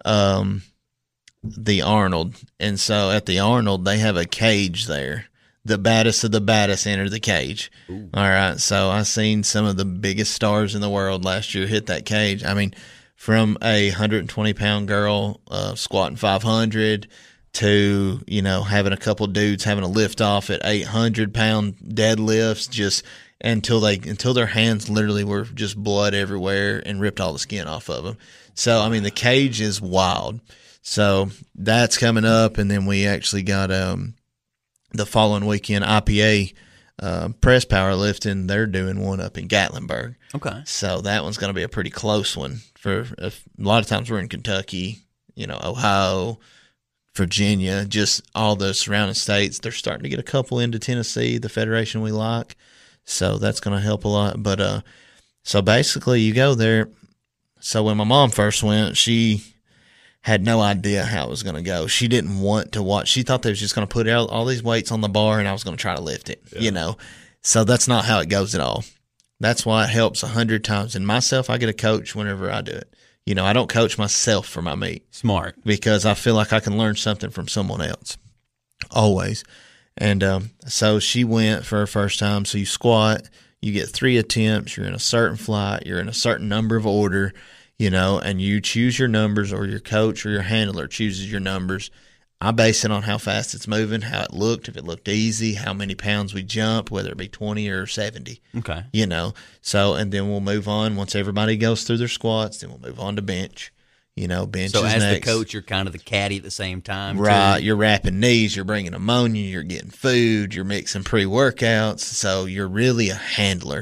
the Arnold, and so at the Arnold, they have a cage there. The baddest of the baddest enter the cage. Ooh. All right, so I seen some of the biggest stars in the world last year hit that cage. From a 120-pound girl squatting 500 to, having a couple dudes having a lift off at 800-pound deadlifts, just until their hands literally were just blood everywhere and ripped all the skin off of them. So, the cage is wild. So that's coming up, and then we actually got the following weekend, IPA press powerlifting, they're doing one up in Gatlinburg. Okay. So that one's going to be a pretty close one. For a lot of times we're in Kentucky, Ohio, Virginia, just all the surrounding states. They're starting to get a couple into Tennessee, the federation we like. So that's going to help a lot. But so basically you go there. So when my mom first went, she had no idea how it was going to go. She didn't want to watch. She thought they was just going to put out all these weights on the bar and I was going to try to lift it, So that's not how it goes at all. That's why it helps 100 times. And myself, I get a coach whenever I do it. I don't coach myself for my meet. Smart. Because I feel like I can learn something from someone else. Always. And so she went for her first time. So you squat, you get 3 attempts, you're in a certain flight, you're in a certain number of order, and you choose your numbers, or your coach or your handler chooses your numbers. I base it on how fast it's moving, how it looked, if it looked easy, how many pounds we jump, whether it be 20 or 70. Okay. So, and then we'll move on. Once everybody goes through their squats, then we'll move on to bench. Bench so is as next. The coach, you're kind of the caddy at the same time. Right. Too. You're wrapping knees, you're bringing ammonia, you're getting food, you're mixing pre-workouts. So you're really a handler.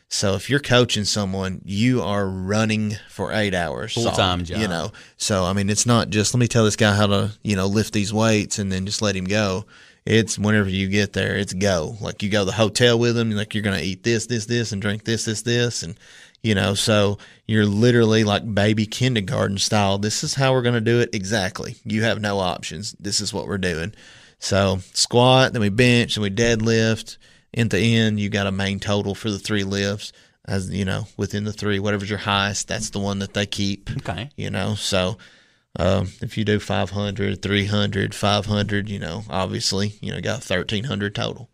So if you're coaching someone, you are running for 8 hours. Full-time job. You know, so I mean, it's not just let me tell this guy how to, lift these weights and then just let him go. It's whenever you get there, it's go. Like you go to the hotel with them, like you're going to eat this, and drink this, and so you're literally like baby kindergarten style. This is how we're going to do it exactly. You have no options. This is what we're doing. So squat, then we bench, then we deadlift. In the end, you got a main total for the 3 lifts. As within the 3, whatever's your highest, that's the one that they keep. Okay. So if you do 500, 300, 500, obviously, got 1,300 total.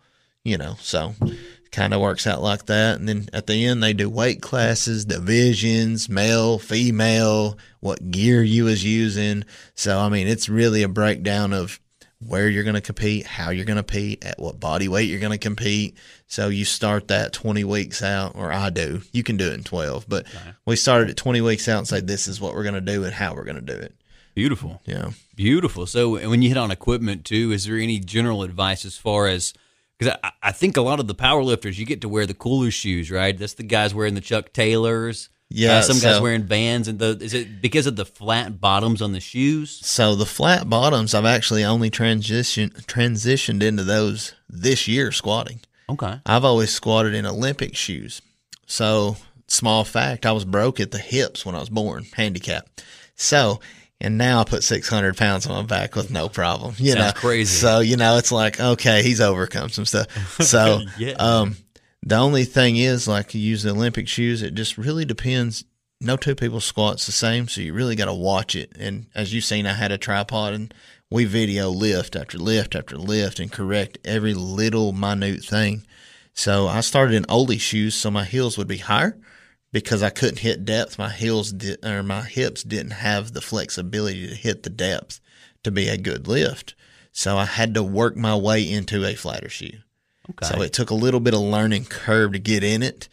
So kind of works out like that. And then at the end, they do weight classes, divisions, male, female, what gear you was using. So, I mean, it's really a breakdown of where you're going to compete, how you're going to compete, at what body weight you're going to compete. So you start that 20 weeks out, or I do. You can do it in 12, but we started at 20 weeks out and say, this is what we're going to do and how we're going to do it. Beautiful. Yeah. Beautiful. So when you hit on equipment too, is there any general advice as far as, because I think a lot of the power lifters, you get to wear the cooler shoes, right? That's the guys wearing the Chuck Taylors. Yeah, some guys wearing Vans, and is it because of the flat bottoms on the shoes? So the flat bottoms, I've actually only transitioned into those this year squatting. Okay. I've always squatted in Olympic shoes. So small fact, I was broke at the hips when I was born, handicapped. So, and now I put 600 pounds on my back with no problem. Sounds crazy. So, it's like, okay, he's overcome some stuff. So, yeah. The only thing is, like, you use the Olympic shoes, it just really depends. No two people's squat's the same, so you really got to watch it. And as you've seen, I had a tripod, and we video lift after lift after lift and correct every little minute thing. So I started in oldie shoes, so my heels would be higher because I couldn't hit depth. My hips didn't have the flexibility to hit the depth to be a good lift. So I had to work my way into a flatter shoe. Okay. So it took a little bit of learning curve to get in it.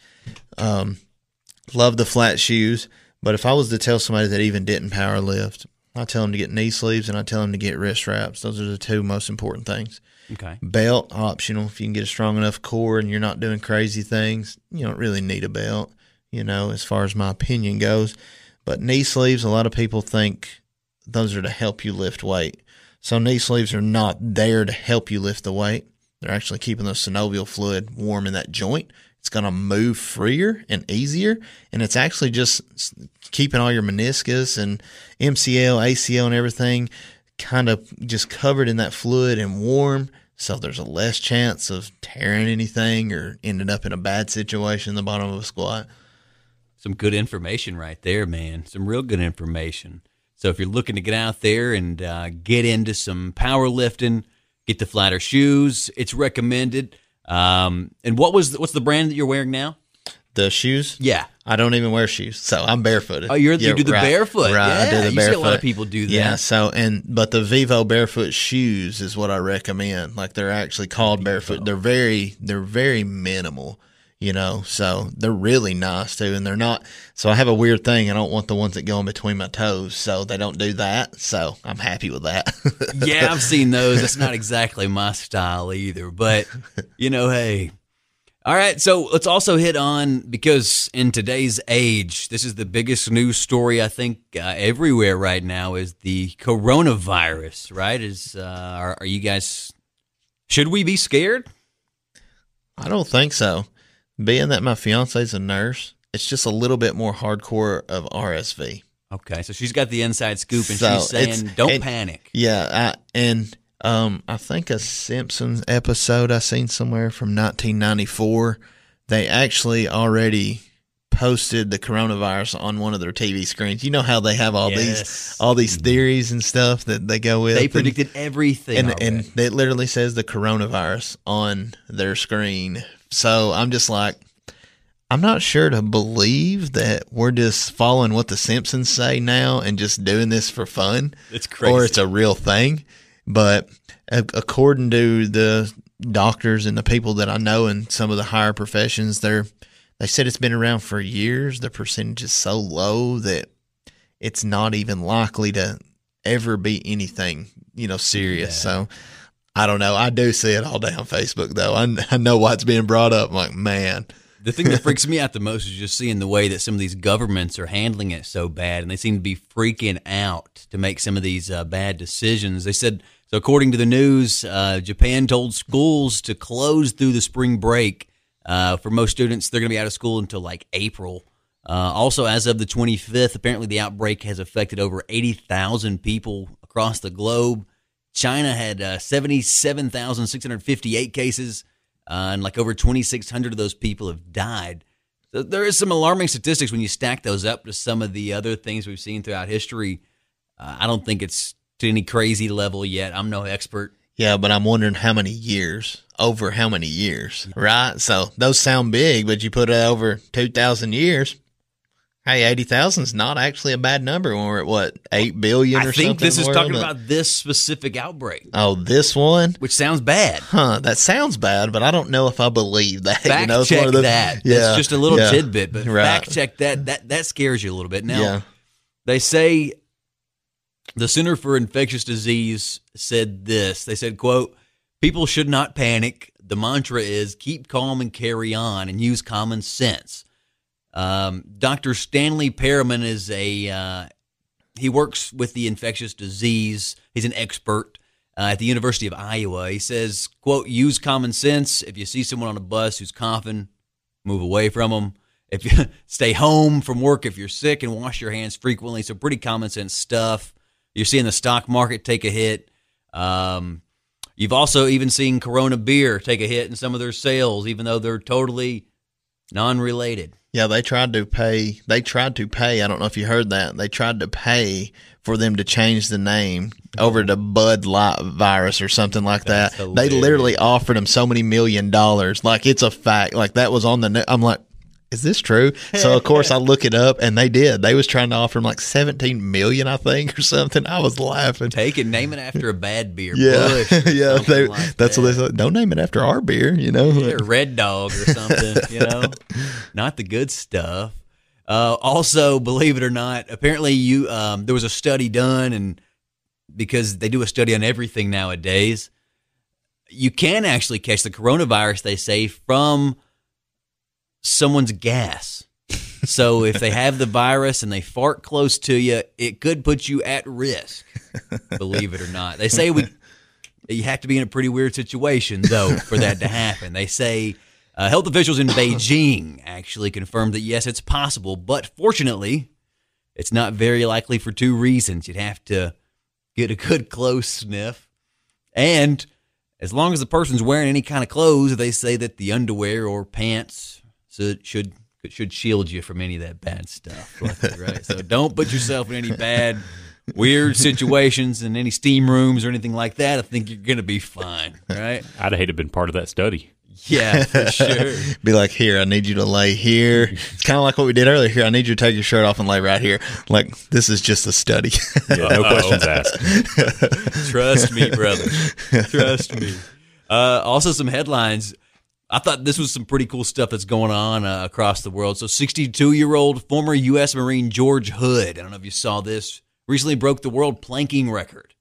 Love the flat shoes, but if I was to tell somebody that even didn't power lift, I tell them to get knee sleeves and I tell them to get wrist wraps. Those are the 2 most important things. Okay. Belt, optional. If you can get a strong enough core and you're not doing crazy things, you don't really need a belt, as far as my opinion goes. But knee sleeves, a lot of people think those are to help you lift weight. So knee sleeves are not there to help you lift the weight. They're actually keeping the synovial fluid warm in that joint. It's going to move freer and easier, and it's actually just keeping all your meniscus and MCL, ACL, and everything kind of just covered in that fluid and warm, so there's a less chance of tearing anything or ending up in a bad situation in the bottom of a squat. Some good information right there, man. Some real good information. So if you're looking to get out there and get into some powerlifting, get the flatter shoes. It's recommended. And what's the brand that you're wearing now? The shoes? Yeah. I don't even wear shoes, so I'm barefooted. Oh, you do the barefoot. Right, yeah, I do the you barefoot. see a lot of people do that. Yeah, but the Vivo barefoot shoes is what I recommend. Like they're actually called barefoot. They're very minimal. So they're really nice too, and they're not. So I have a weird thing. I don't want the ones that go in between my toes, so they don't do that. So I'm happy with that. Yeah, I've seen those. That's not exactly my style either, but hey. All right, so let's also hit on, because in today's age, this is the biggest news story I think everywhere right now is the coronavirus. Right? Are you guys? Should we be scared? I don't think so. Being that my fiance's a nurse, it's just a little bit more hardcore of RSV. Okay, so she's got the inside scoop, and she's saying, "Don't panic." Yeah, I think a Simpsons episode I seen somewhere from 1994, they actually already posted the coronavirus on one of their TV screens. You know how they have all these theories and stuff that they go with. They predicted everything, and it literally says the coronavirus on their screen. So I'm just like, I'm not sure to believe that we're just following what the Simpsons say now and just doing this for fun. It's crazy. Or it's a real thing. But according to the doctors and the people that I know in some of the higher professions, they said it's been around for years. The percentage is so low that it's not even likely to ever be anything, serious. So I don't know. I do see it all day on Facebook, though. I know why it's being brought up. I'm like, man. The thing that freaks me out the most is just seeing the way that some of these governments are handling it so bad, and they seem to be freaking out to make some of these bad decisions. They said, so according to the news, Japan told schools to close through the spring break. For most students, they're going to be out of school until like April. Also, as of the 25th, apparently the outbreak has affected over 80,000 people across the globe. China had 77,658 cases, and like over 2,600 of those people have died. So there is some alarming statistics when you stack those up to some of the other things we've seen throughout history. I don't think it's to any crazy level yet. I'm no expert. Yeah, but I'm wondering how many years, over how many years, right? So those sound big, but you put it over 2,000 years. Hey, 80,000 is not actually a bad number when we're at, what, 8 billion or something? I think this is talking about this specific outbreak. Oh, this one? Which sounds bad. That sounds bad, but I don't know if I believe that. Fact check that. Yeah, that's just a little tidbit, but right. Fact check that. That scares you a little bit. Now, they say the Center for Infectious Disease said this. They said, quote, people should not panic. The mantra is keep calm and carry on and use common sense. Dr. Stanley Perriman is he works with the infectious disease. He's an expert at the University of Iowa. He says, quote, use common sense. If you see someone on a bus who's coughing, move away from them. If you stay home from work if you're sick, and wash your hands frequently. So pretty common sense stuff. You're seeing the stock market take a hit. You've also even seen Corona beer take a hit in some of their sales, even though they're totally non-related. Yeah, they tried to pay. I don't know if you heard that. They tried to pay for them to change the name over to Bud Light virus or something like that. They literally offered them so many $1 million. Like, it's a fact. Like, that was on the I'm like, is this true? So, of course, I look it up, and they did. They was trying to offer them like $17 million, I think, or something. I was laughing. Name it after a bad beer. Yeah, Bush yeah. That's what they said. Don't name it after our beer, you know. Yeah, Red Dog or something, you know. Not the good stuff. Also, believe it or not, apparently there was a study done, and because they do a study on everything nowadays, you can actually catch the coronavirus, they say, from someone's gas. So if they have the virus and they fart close to you, it could put you at risk, believe it or not. They say you have to be in a pretty weird situation, though, for that to happen. They say health officials in Beijing actually confirmed that, yes, it's possible, but fortunately, it's not very likely for two reasons. You'd have to get a good close sniff, and as long as the person's wearing any kind of clothes, they say that the underwear or pants should shield you from any of that bad stuff, right? So don't put yourself in any bad, weird situations in any steam rooms or anything like that. I think you're going to be fine, right? I'd hate to have been part of that study. Yeah, for sure. Be like, here, I need you to lay here. It's kind of like what we did earlier. Here, I need you to take your shirt off and lay right here. Like, this is just a study. Yeah, no questions asked. Trust me, brother. Trust me. Also, some headlines. I thought this was some pretty cool stuff that's going on across the world. So 62-year-old former U.S. Marine George Hood, I don't know if you saw this, recently broke the world planking record.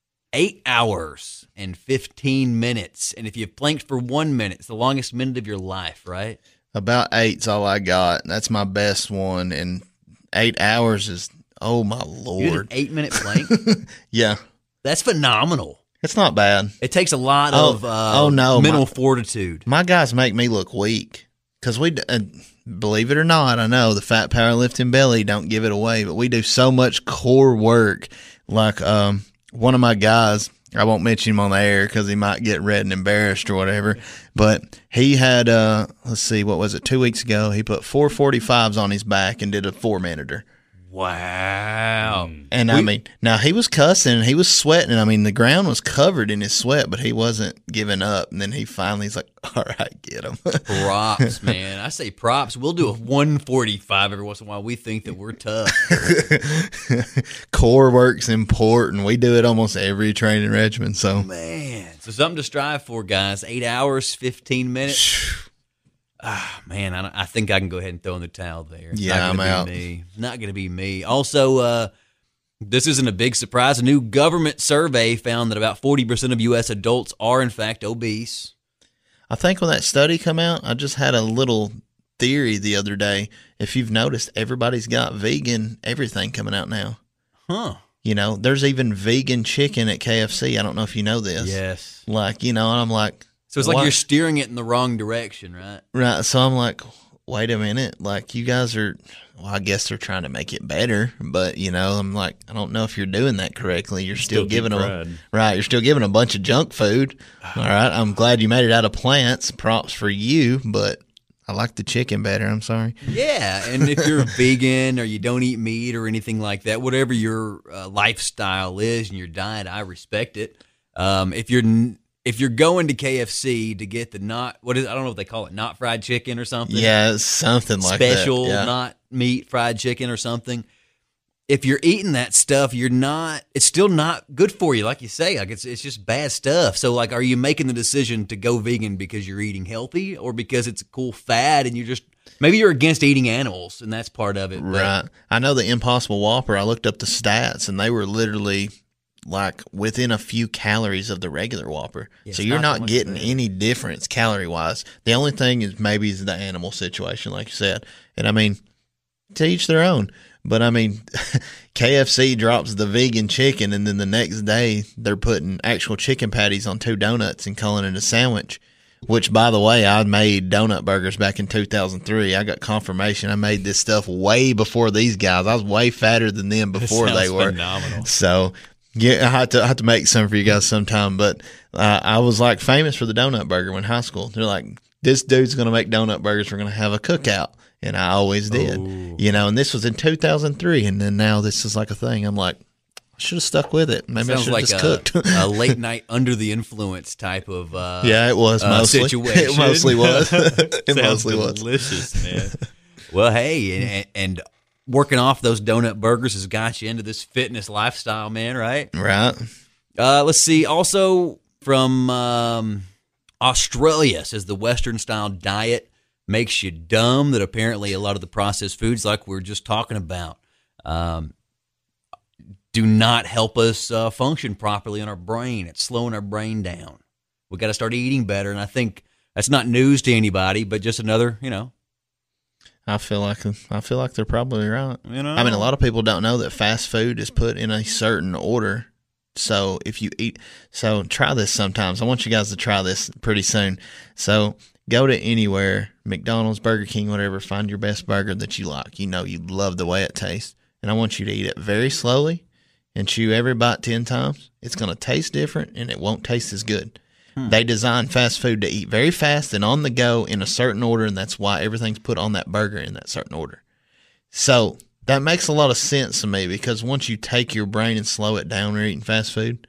8 hours and 15 minutes. And if you've planked for 1 minute, it's the longest minute of your life, right? About 8's all I got. That's my best one. And 8 hours is, oh, my Lord. You did an 8-minute plank? Yeah. That's phenomenal. It's not bad. It takes a lot of mental fortitude. My guys make me look weak because we, believe it or not, I know the fat powerlifting belly don't give it away, but we do so much core work. Like one of my guys, I won't mention him on the air because he might get red and embarrassed or whatever, but he had, let's see, what was it, 2 weeks ago, he put 445s on his back and did a 4-minuter. Wow. And I mean, now he was cussing and he was sweating. I mean, the ground was covered in his sweat, but he wasn't giving up. And then he's like, all right, get him. Props, man. I say props. We'll do a 145 every once in a while. We think that we're tough. Core work's important. We do it almost every training regimen. So, man. So something to strive for, guys. 8 hours, 15 minutes. Man, I think I can go ahead and throw in the towel there. Yeah, I'm out. Not going to be me. Also, this isn't a big surprise. A new government survey found that about 40% of U.S. adults are, in fact, obese. I think when that study come out, I just had a little theory the other day. If you've noticed, everybody's got vegan everything coming out now. Huh. You know, there's even vegan chicken at KFC. I don't know if you know this. Yes. Like, you know, and I'm like, So it's like you're steering it in the wrong direction, right? right. So I'm like, wait a minute. Like, you guys are, well, I guess they're trying to make it better. But, you know, I'm like, I don't know if you're doing that correctly. You're still giving them, right. You're still giving a bunch of junk food. All right. I'm glad you made it out of plants. Props for you. But I like the chicken better. I'm sorry. Yeah, and if you're vegan or you don't eat meat or anything like that, whatever your lifestyle is and your diet, I respect it. If you're going to KFC to get the I don't know what they call it, not fried chicken or something. Yeah, it's something like special, that. Yeah. not meat fried chicken or something. If you're eating that stuff, it's still not good for you, like you say. Like it's just bad stuff. So like, are you making the decision to go vegan because you're eating healthy or because it's a cool fad and maybe you're against eating animals and that's part of it. Right. I know the Impossible Whopper, I looked up the stats and they were literally like within a few calories of the regular Whopper. Yeah, so you're not getting bad. any difference calorie wise. The only thing is maybe is the animal situation, like you said. And I mean, to each their own. But I mean, KFC drops the vegan chicken and then the next day they're putting actual chicken patties on 2 donuts and calling it a sandwich. Which, by the way, I made donut burgers back in 2003. I got confirmation I made this stuff way before these guys. I was way fatter than them before they were. Phenomenal. So, yeah, I have to make some for you guys sometime. But I was like famous for the donut burger in high school. They're like, this dude's going to make donut burgers. We're going to have a cookout. And I always did, you know, and this was in 2003. And then now this is like a thing. I'm like, I should have stuck with it. Maybe I should have just cooked. A late night under the influence type of yeah, it was mostly. Situation. It mostly was. It mostly was. Delicious, man. Well, hey, and working off those donut burgers has got you into this fitness lifestyle, man, right? Right. Let's see. Also from Australia, says the Western style diet makes you dumb, that apparently a lot of the processed foods, like we were just talking about, do not help us function properly in our brain. It's slowing our brain down. We got to start eating better, and I think that's not news to anybody, but just another, you know. I feel like they're probably right. You know? I mean, a lot of people don't know that fast food is put in a certain order. So if you try this sometimes. I want you guys to try this pretty soon. So go to anywhere, McDonald's, Burger King, whatever, find your best burger that you like. You know you love the way it tastes. And I want you to eat it very slowly and chew every bite 10 times. It's going to taste different and it won't taste as good. They design fast food to eat very fast and on the go in a certain order, and that's why everything's put on that burger in that certain order. So that makes a lot of sense to me, because once you take your brain and slow it down when you're eating fast food,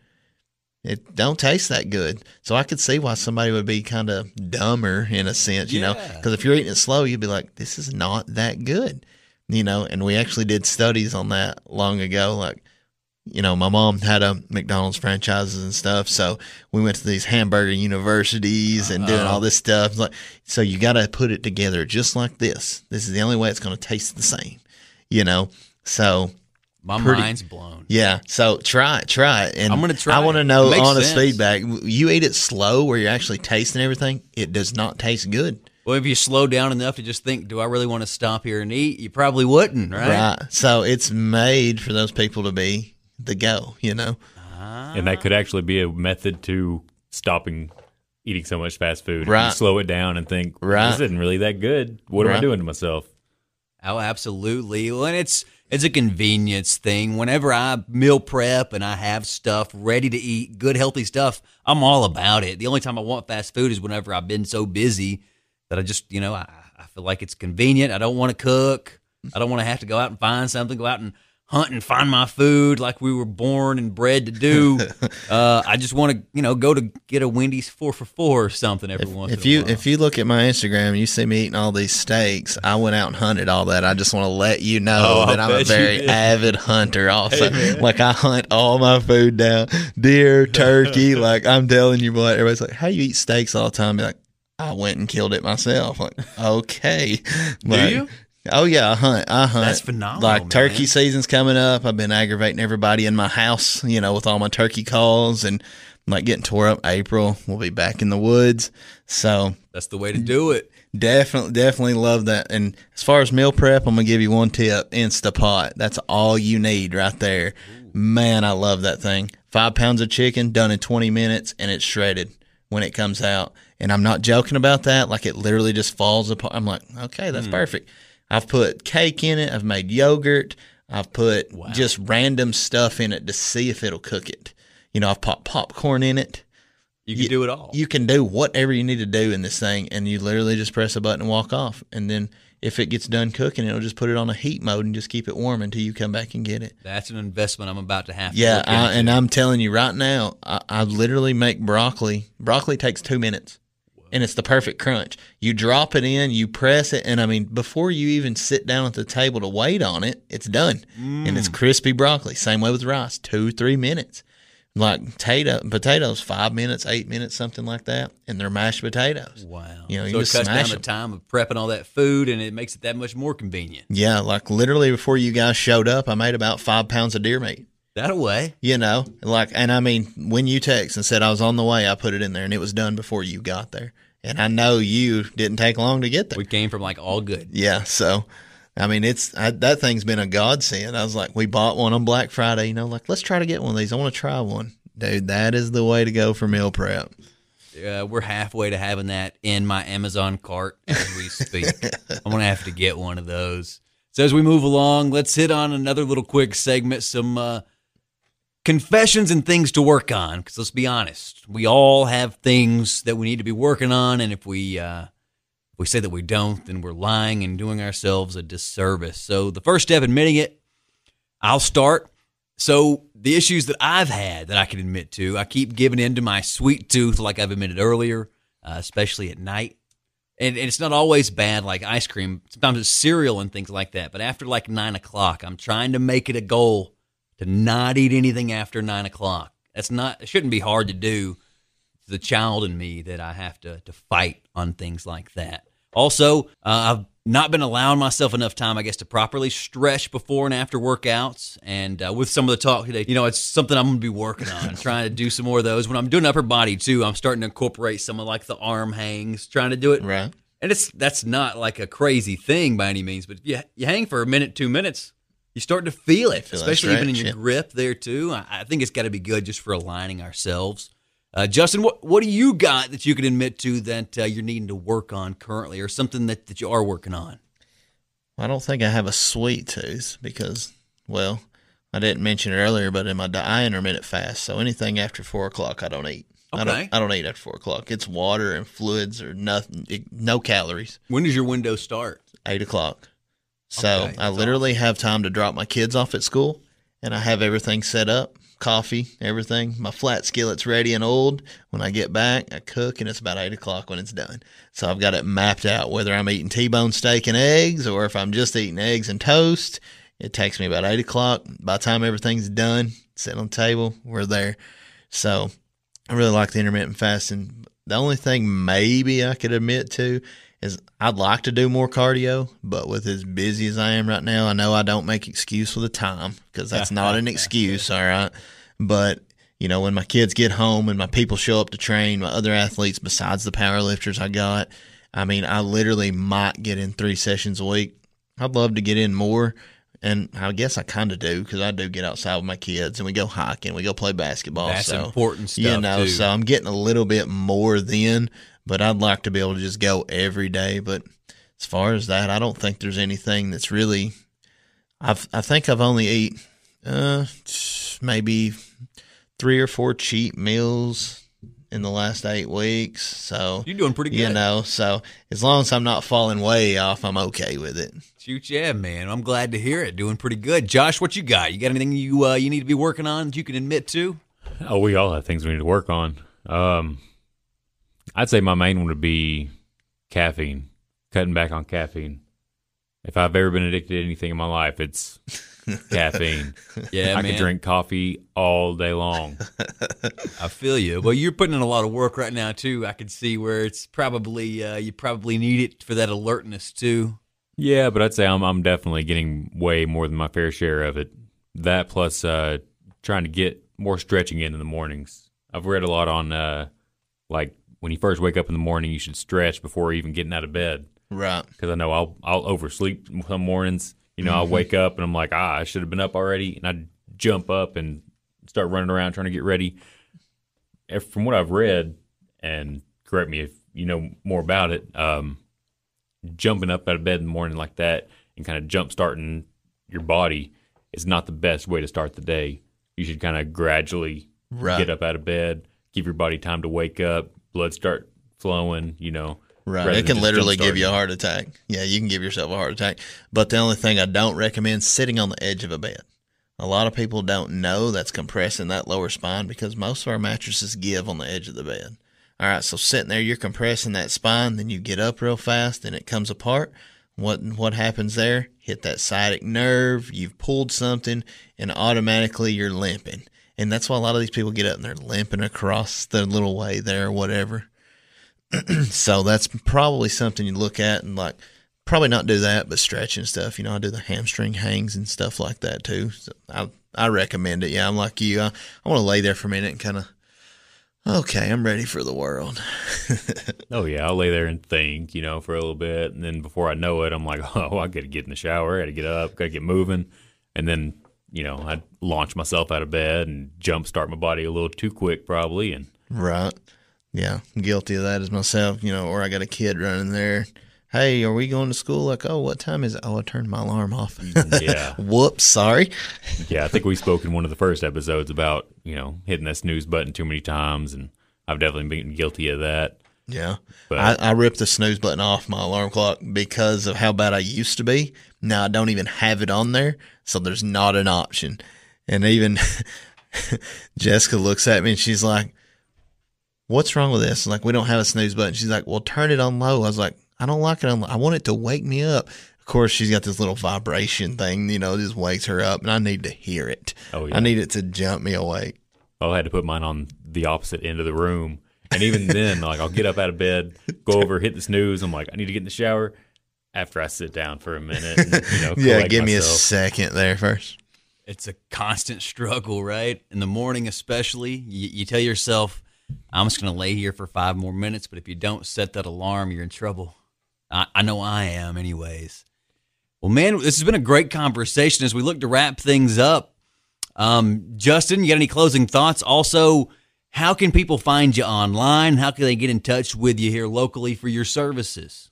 it don't taste that good. So I could see why somebody would be kind of dumber in a sense, you know, because if you're eating it slow, you'd be like, this is not that good, you know. And we actually did studies on that long ago. Like, you know, my mom had a McDonald's franchises and stuff, so we went to these hamburger universities and doing all this stuff. Like, so you got to put it together just like this. This is the only way it's going to taste the same, you know. So my mind's blown. Yeah, so try it, and I'm going to try. I want to know honest sense. feedback. You eat it slow, where you're actually tasting everything. It does not taste good. Well, if you slow down enough to just think, do I really want to stop here and eat? You probably wouldn't, right? Right. So it's made for those people to be the go, you know. And that could actually be a method to stopping eating so much fast food. Right. You slow it down and think, this isn't really that good. What am I doing to myself? Oh, absolutely. Well, and it's a convenience thing. Whenever I meal prep and I have stuff ready to eat, good, healthy stuff, I'm all about it. The only time I want fast food is whenever I've been so busy that I just, you know, I feel like it's convenient. I don't want to cook. I don't want to have to go out and find something, go out and hunt and find my food like we were born and bred to do. I just want to, you know, go to get a Wendy's 4 for $4 or something every once in a while. If you look at my Instagram and you see me eating all these steaks, I went out and hunted all that. I just want to let you know that I'm a very avid hunter also. Hey, like, I hunt all my food down. Deer, turkey, like, I'm telling you what, everybody's like, how you eat steaks all the time? Be like, I went and killed it myself. Like, okay. Do you? Oh yeah, I hunt. That's phenomenal, Like man. turkey season's coming up. I've been aggravating everybody in my house, with all my turkey calls and like getting tore up. April, we'll be back in the woods. So That's the way to do it. definitely love that. And as far as meal prep, I'm gonna give you one tip: Instapot. That's all you need right there. Man, I love that thing. 5 pounds of chicken done in 20 minutes, and it's shredded when it comes out. And I'm not joking about that. Like it literally just falls apart. I'm like, okay, that's perfect. I've put cake in it. I've made yogurt. I've put just random stuff in it to see if it'll cook it. I've popped popcorn in it. You can do it all. You can do whatever you need to do in this thing, and you literally just press a button and walk off. And then if it gets done cooking, it'll just put it on a heat mode and just keep it warm until you come back and get it. That's an investment I'm about to have to Yeah, look into. and I'm telling you right now, I literally make broccoli. Broccoli takes 2 minutes, and it's the perfect crunch. You drop it in, you press it, and I mean, before you even sit down at the table to wait on it, it's done. And it's crispy broccoli. Same way with rice, 2-3 minutes. Like potatoes, 5 minutes, 8 minutes, something like that, and they're mashed potatoes. Wow. You so it just cuts down smash the them. time of prepping all that food, and it makes it that much more convenient. Yeah, like literally before you guys showed up, I made about 5 pounds of deer meat. That way. And I mean, when you text and said I was on the way, I put it in there, and it was done before you got there. And I know you didn't take long to get there. We came from like all good. Yeah, so I mean, that thing's been a godsend. I was like, we bought one on Black Friday. Like let's try to get one of these. I want to try one, dude. That is the way to go for meal prep. We're halfway to having that in my Amazon cart as we speak. I'm going to have to get one of those. So as we move along, let's hit on another little quick segment, some confessions and things to work on. Because let's be honest, we all have things that we need to be working on. And if we say that we don't, then we're lying and doing ourselves a disservice. So the first step, admitting it, I'll start. So the issues that I've had that I can admit to, I keep giving in to my sweet tooth like I've admitted earlier, especially at night. And it's not always bad like ice cream. Sometimes it's cereal and things like that. But after like 9 o'clock, I'm trying to make it a goal to not eat anything after 9 o'clock. It shouldn't be hard to do. It's the child in me that I have to fight on things like that. Also, I've not been allowing myself enough time, I guess, to properly stretch before and after workouts. And with some of the talk today, it's something I'm going to be working on, trying to do some more of those. When I'm doing upper body, too, I'm starting to incorporate some of, like, the arm hangs, trying to do it. Right. And that's not, like, a crazy thing by any means. But if you hang for a minute, 2 minutes, you start to feel it, especially even in your grip there, too. I think it's got to be good just for aligning ourselves. Justin, what do you got that you can admit to that you're needing to work on currently, or something that you are working on? I don't think I have a sweet tooth because, well, I didn't mention it earlier, but in my I intermittent fast, so anything after 4 o'clock I don't eat. Okay. I don't eat after 4 o'clock. It's water and fluids or nothing, no calories. When does your window start? 8 o'clock. So Okay, I literally have time to drop my kids off at school, and I have everything set up. Coffee, everything. My flat skillet's ready and oiled. When I get back, I cook, and it's about 8 o'clock when it's done. So I've got it mapped out, whether I'm eating T-bone steak and eggs or if I'm just eating eggs and toast. It takes me about 8 o'clock. By the time everything's done, sit on the table, we're there. So I really like the intermittent fasting. The only thing maybe I could admit to is I'd like to do more cardio, but with as busy as I am right now, I know I don't make excuse for the time because that's not an excuse, all right? But, when my kids get home and my people show up to train, my other athletes besides the power lifters I got, I mean, I literally might get in 3 sessions a week. I'd love to get in more, and I guess I kind of do because I do get outside with my kids, and we go hiking, we go play basketball. That's important stuff, too. So I'm getting a little bit more then, but I'd like to be able to just go every day. But as far as that, I don't think there's anything that's really I think I've only eat maybe 3 or 4 cheat meals in the last 8 weeks. So you're doing pretty good. So as long as I'm not falling way off, I'm okay with it. Shoot, yeah, man. I'm glad to hear it. Doing pretty good. Josh, what you got? You got anything you need to be working on that you can admit to? Oh, we all have things we need to work on. I'd say my main one would be caffeine, cutting back on caffeine. If I've ever been addicted to anything in my life, it's caffeine. Yeah, I man. could drink coffee all day long. I feel you. Well, you're putting in a lot of work right now, too. I can see where it's probably you probably need it for that alertness, too. Yeah, but I'd say I'm definitely getting way more than my fair share of it. That plus trying to get more stretching in the mornings. I've read a lot on like when you first wake up in the morning, you should stretch before even getting out of bed. Right. Because I know I'll oversleep some mornings. You know, I'll wake up and I'm like, I should have been up already, and I jump up and start running around trying to get ready. From what I've read, and correct me if you know more about it, jumping up out of bed in the morning like that and kind of jump starting your body is not the best way to start the day. You should kind of gradually get up out of bed, give your body time to wake up, blood start flowing, you know. Right. It can literally give you a heart attack. Yeah, you can give yourself a heart attack. But the only thing I don't recommend is sitting on the edge of a bed. A lot of people don't know that's compressing that lower spine because most of our mattresses give on the edge of the bed. All right, so sitting there, you're compressing that spine, then you get up real fast, and it comes apart. What happens there? Hit that sciatic nerve, you've pulled something, and automatically you're limping. And that's why a lot of these people get up and they're limping across the little way there or whatever. So that's probably something you look at and like, probably not do that, but stretching stuff. You know, I do the hamstring hangs and stuff like that too. So I recommend it. Yeah, I'm like you. I want to lay there for a minute and kind of, okay, I'm ready for the world. Oh, yeah, I'll lay there and think, you know, for a little bit. And then before I know it, I'm like, oh, I got to get in the shower. I got to get up, got to get moving. And then, you know, I launch myself out of bed and jump start my body a little too quick probably. And right. Yeah, I'm guilty of that as myself, you know, or I got a kid running there. Hey, are we going to school? Like, oh, what time is it? Oh, I turned my alarm off. Yeah. Whoops, sorry. Yeah, I think we spoke in one of the first episodes about, you know, hitting that snooze button too many times, and I've definitely been guilty of that. Yeah. But I ripped the snooze button off my alarm clock because of how bad I used to be. Now I don't even have it on there, so there's not an option. And even Jessica looks at me and she's like, what's wrong with this? Like, we don't have a snooze button. She's like, well, turn it on low. I was like, I don't like it on low. I want it to wake me up. Of course, she's got this little vibration thing, you know, just wakes her up, and I need to hear it. Oh, yeah. I need it to jump me awake. I had to put mine on the opposite end of the room. And even then, like, I'll get up out of bed, go over, hit the snooze. I'm like, I need to get in the shower after I sit down for a minute. And, you know, yeah, give me a myself. second there first. It's a constant struggle, right? In the morning especially, you tell yourself, I'm just going to lay here for 5 more minutes, but if you don't set that alarm, you're in trouble. I know I am anyways. Well, man, this has been a great conversation as we look to wrap things up. Justin, you got any closing thoughts? Also, how can people find you online? How can they get in touch with you here locally for your services?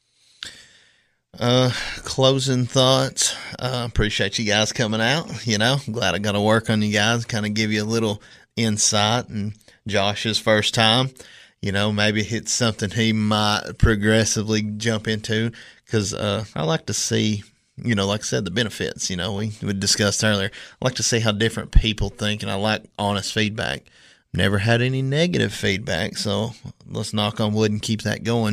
Closing thoughts. Appreciate you guys coming out. You know, glad I got to work on you guys, kind of give you a little insight. And Josh's first time, you know, maybe it's something he might progressively jump into, because I like to see, you know, like I said, the benefits. You know, we discussed earlier. I like to see how different people think, and I like honest feedback. Never had any negative feedback, so let's knock on wood and keep that going.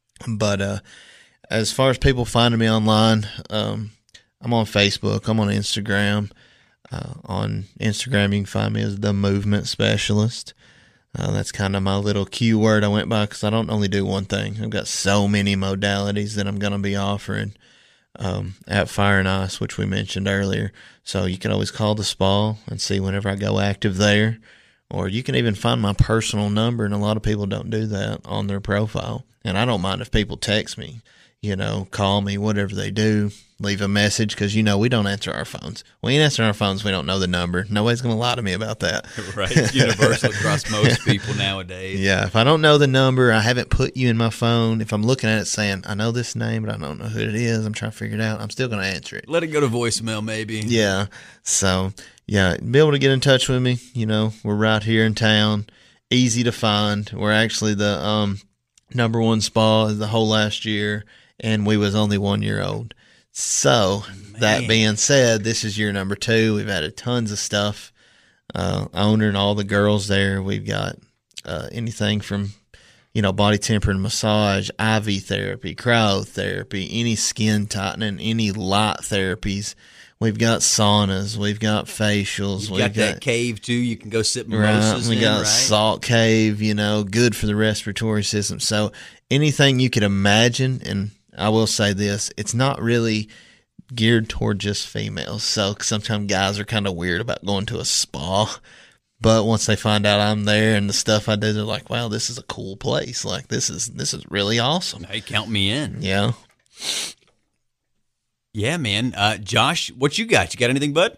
But as far as people finding me online, I'm on Facebook. I'm on Instagram. On Instagram, you can find me as The Movement Specialist. That's kind of my little keyword I went by, because I don't only do one thing. I've got so many modalities that I'm going to be offering at Fire and Ice, which we mentioned earlier. So you can always call the spa and see whenever I go active there. Or you can even find my personal number, and a lot of people don't do that on their profile. And I don't mind if people text me, you know, call me, whatever they do, leave a message, because, you know, we don't answer our phones. We ain't answering our phones. We don't know the number. Nobody's going to lie to me about that. Right. It's universal across most people nowadays. Yeah. If I don't know the number, I haven't put you in my phone. If I'm looking at it saying, I know this name, but I don't know who it is, I'm trying to figure it out, I'm still going to answer it. Let it go to voicemail maybe. Yeah. So, yeah, be able to get in touch with me. You know, we're right here in town. Easy to find. We're actually the number one spa the whole last year, and we was only 1 year old. So, that being said, this is year number 2. We've added tons of stuff. Owner and all the girls there. We've got anything from, you know, body tempering massage, IV therapy, cryotherapy, any skin tightening, any light therapies. We've got saunas. We've got facials. We've got that cave, too. You can go sit mimosas in, right? We got right? salt cave, you know, good for the respiratory system. So anything you could imagine, and I will say this, it's not really geared toward just females. So sometimes guys are kind of weird about going to a spa, but once they find out I'm there and the stuff I do, they're like, wow, this is a cool place. Like, this is really awesome. Hey, count me in. Yeah. Yeah, man. Josh, what you got? You got anything, bud?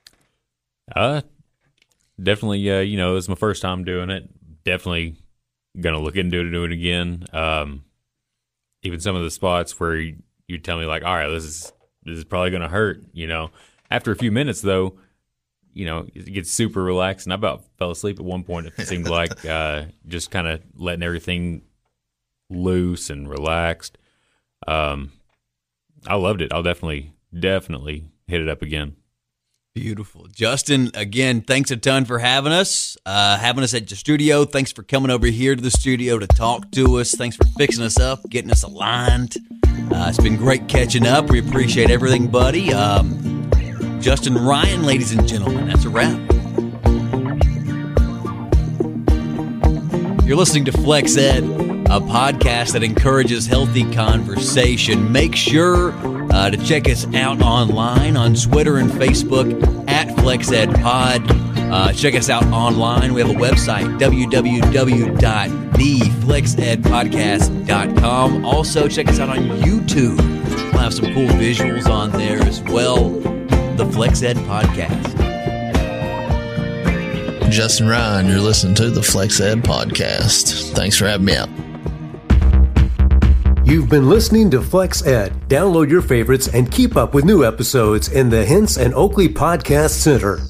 Definitely, you know, it was my first time doing it. Definitely going to look into it, do it again. Even some of the spots where you tell me, like, all right, this is probably going to hurt, you know. After a few minutes, though, you know, it gets super relaxed. And I about fell asleep at one point. It seemed like just kind of letting everything loose and relaxed. I loved it. I'll definitely hit it up again. Beautiful. Justin, again, thanks a ton for having us at your studio. Thanks for coming over here to the studio to talk to us. Thanks for fixing us up, getting us aligned. It's been great catching up. We appreciate everything, buddy. Justin Ryan, ladies and gentlemen, that's a wrap. You're listening to Flex Ed, a podcast that encourages healthy conversation. Make sure to check us out online on Twitter and Facebook at FlexEdPod. Check us out online. We have a website, www.theflexedpodcast.com. Also, check us out on YouTube. We'll have some cool visuals on there as well. The Flex Ed Podcast. Justin Ryan, you're listening to the Flex Ed Podcast. Thanks for having me out. You've been listening to Flex Ed. Download your favorites and keep up with new episodes in the Hints and Oakley Podcast Center.